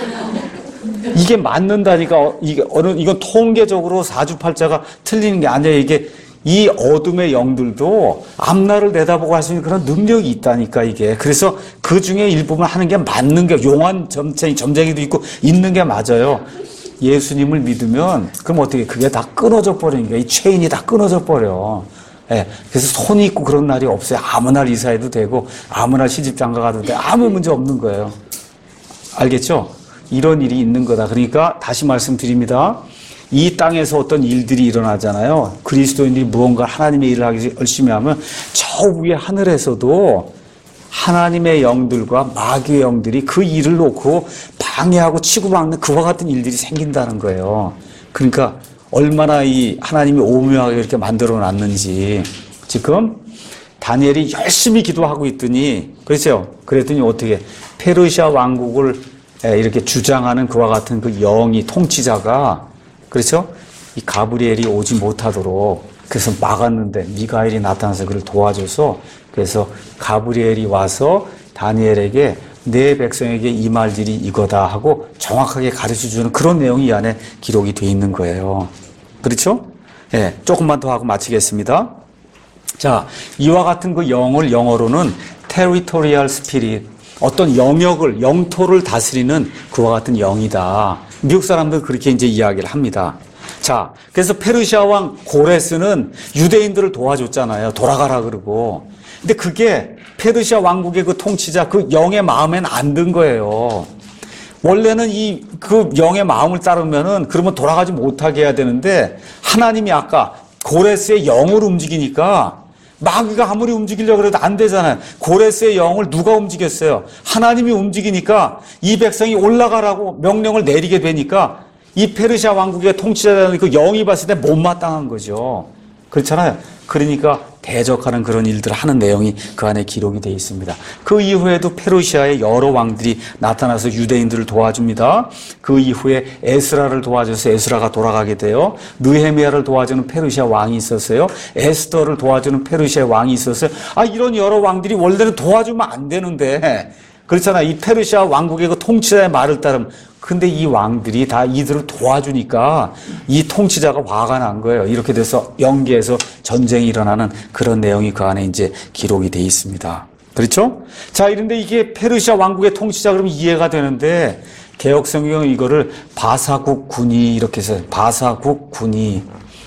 A: 이게 맞는다니까. 이건 통계적으로 사주팔자가 틀리는 게 아니에요. 이게 이 어둠의 영들도 앞날을 내다보고 할 수 있는 그런 능력이 있다니까, 이게. 그래서 그 중에 일부분 하는 게 맞는 게, 용한 점쟁이도 있고 있는 게 맞아요. 예수님을 믿으면 그럼 어떻게, 그게 다 끊어져 버리는 거야. 이 체인이 다 끊어져 버려. 예. 그래서 손이 있고 그런 날이 없어요. 아무 날 이사해도 되고 아무 날 시집 장가 가도 돼. 아무 문제 없는 거예요. 알겠죠? 이런 일이 있는 거다. 그러니까 다시 말씀드립니다. 이 땅에서 어떤 일들이 일어나잖아요. 그리스도인들이 무언가 하나님의 일을 하기 열심히 하면 저 위에 하늘에서도 하나님의 영들과 마귀의 영들이 그 일을 놓고 방해하고 치고받는 그와 같은 일들이 생긴다는 거예요. 그러니까 얼마나 이 하나님이 오묘하게 이렇게 만들어 놨는지. 지금 다니엘이 열심히 기도하고 있더니, 그렇죠? 그랬더니 어떻게 페르시아 왕국을 이렇게 주장하는 그와 같은 그 영이, 통치자가, 그렇죠? 이 가브리엘이 오지 못하도록 그래서 막았는데 미가엘이 나타나서 그를 도와줘서, 그래서 가브리엘이 와서 다니엘에게 내 백성에게 임할 일이 이거다 하고 정확하게 가르쳐주는 그런 내용이 이 안에 기록이 되어 있는 거예요. 그렇죠? 예, 조금만 더 하고 마치겠습니다. 자, 이와 같은 그 영을 영어로는 territorial spirit, 어떤 영역을, 영토를 다스리는 그와 같은 영이다. 미국 사람들 그렇게 이제 이야기를 합니다. 자, 그래서 페르시아 왕 고레스는 유대인들을 도와줬잖아요. 돌아가라 그러고. 근데 그게 페르시아 왕국의 그 통치자, 그 영의 마음엔 안 든 거예요. 원래는 그 영의 마음을 따르면은 그러면 돌아가지 못하게 해야 되는데, 하나님이 아까 고레스의 영을 움직이니까 마귀가 아무리 움직이려고 해도 안 되잖아요. 고레스의 영을 누가 움직였어요? 하나님이 움직이니까 이 백성이 올라가라고 명령을 내리게 되니까 이 페르시아 왕국의 통치자라는 그 영이 봤을 때 못마땅한 거죠. 그렇잖아요. 그러니까 대적하는 그런 일들을 하는 내용이 그 안에 기록이 되어 있습니다. 그 이후에도 페르시아의 여러 왕들이 나타나서 유대인들을 도와줍니다. 그 이후에 에스라를 도와줘서 에스라가 돌아가게 돼요. 느헤미야를 도와주는 페르시아 왕이 있었어요. 에스더를 도와주는 페르시아 왕이 있었어요. 이런 여러 왕들이 원래는 도와주면 안 되는데, 그렇잖아요. 이 페르시아 왕국의 그 통치자의 말을 따르면, 근데 이 왕들이 다 이들을 도와주니까 이 통치자가 화가 난 거예요. 이렇게 돼서 영계에서 전쟁이 일어나는 그런 내용이 그 안에 이제 기록이 돼 있습니다. 그렇죠? 자, 이런데 이게 페르시아 왕국의 통치자 그러면 이해가 되는데, 개역 성경은 이거를 바사국 군이 이렇게 해서 바사국 군이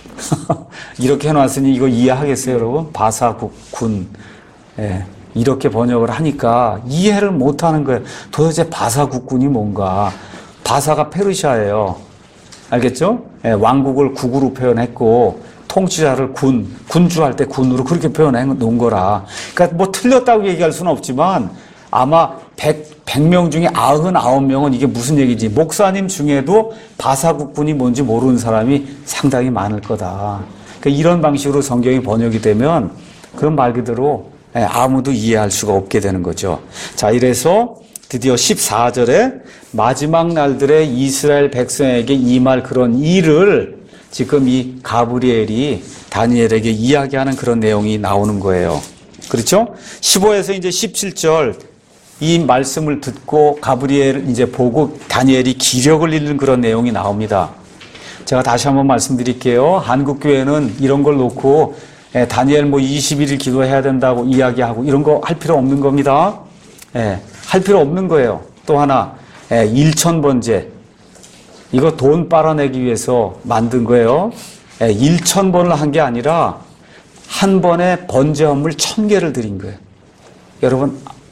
A: 이렇게 해놨으니 이거 이해하겠어요, 여러분? 바사국 군. 예. 이렇게 번역을 하니까 이해를 못하는 거예요. 도대체 바사국군이 뭔가. 바사가 페르시아예요. 알겠죠? 예, 왕국을 국으로 표현했고 통치자를 군주할 때 군으로 그렇게 표현해 놓은 거라. 그러니까 뭐 틀렸다고 얘기할 수는 없지만 아마 100명 중에 99명은 이게 무슨 얘기지, 목사님 중에도 바사국군이 뭔지 모르는 사람이 상당히 많을 거다. 그러니까 이런 방식으로 성경이 번역이 되면 그런 말 그대로 아무도 이해할 수가 없게 되는 거죠. 자, 이래서 드디어 14절에 마지막 날들에 이스라엘 백성에게 임할 그런 일을 지금 이 가브리엘이 다니엘에게 이야기하는 그런 내용이 나오는 거예요. 그렇죠? 15에서 이제 17절 이 말씀을 듣고 가브리엘 이제 보고 다니엘이 기력을 잃는 그런 내용이 나옵니다. 제가 다시 한번 말씀드릴게요. 한국교회는 이런 걸 놓고 다니엘 21일 기도해야 된다고 이야기하고 이런 거 할 필요 없는 겁니다. 할 필요 없는 거예요. 또 하나, 1000번제. 이거 돈 빨아내기 위해서 만든 거예요. 1000번을 한 게 아니라 한 번에 번제 헌물 1000개를 드린 거예요. 여러분,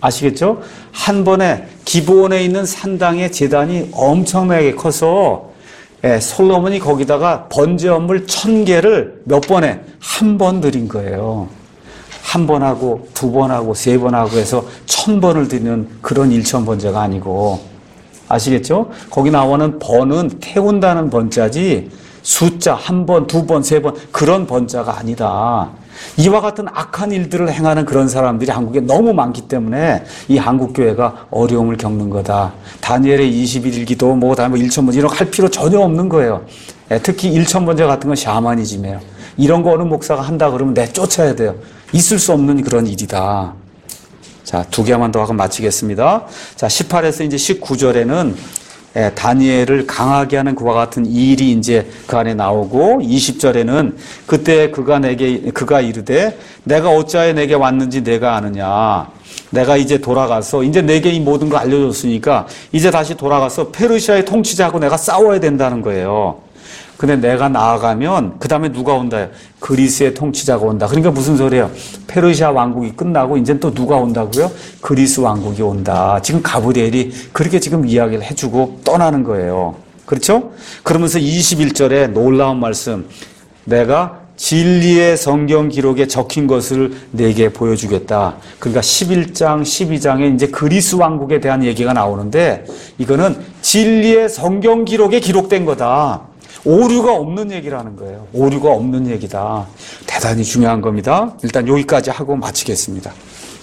A: 아시겠죠? 한 번에 기브온에 있는 산당의 제단이 엄청나게 커서 솔로몬이 거기다가 번제업물 1000개를 몇 번에? 한 번 드린 거예요. 한 번 하고, 2번 하고, 3번 하고 해서 1000번을 드리는 그런 일천번제가 아니고, 아시겠죠? 거기 나오는 번은 태운다는 번자지, 숫자 한 번, 2번, 3번 그런 번자가 아니다. 이와 같은 악한 일들을 행하는 그런 사람들이 한국에 너무 많기 때문에 이 한국교회가 어려움을 겪는 거다. 다니엘의 21일기도 뭐 다음에 1000번제 이런 거 할 필요 전혀 없는 거예요. 특히 1000번제 같은 건 샤머니즘이에요. 이런 거 어느 목사가 한다 그러면 내쫓아야 돼요. 있을 수 없는 그런 일이다. 자, 2개만 더 하고 마치겠습니다. 자, 18에서 이제 19절에는 다니엘을 강하게 하는 그와 같은 일이 이제 그 안에 나오고, 20절에는 그때 그가 이르되 내가 어찌하여 내게 왔는지 내가 아느냐. 내가 이제 돌아가서 이제 내게 이 모든 걸 알려줬으니까 이제 다시 돌아가서 페르시아의 통치자하고 내가 싸워야 된다는 거예요. 근데 내가 나아가면 그 다음에 누가 온다? 그리스의 통치자가 온다. 그러니까 무슨 소리예요? 페르시아 왕국이 끝나고 이제 또 누가 온다고요? 그리스 왕국이 온다. 지금 가브리엘이 그렇게 지금 이야기를 해주고 떠나는 거예요. 그렇죠? 그러면서 21절에 놀라운 말씀, 내가 진리의 성경 기록에 적힌 것을 내게 보여주겠다. 그러니까 11장, 12장에 이제 그리스 왕국에 대한 얘기가 나오는데, 이거는 진리의 성경 기록에 기록된 거다. 오류가 없는 얘기라는 거예요. 오류가 없는 얘기다. 대단히 중요한 겁니다. 일단 여기까지 하고 마치겠습니다.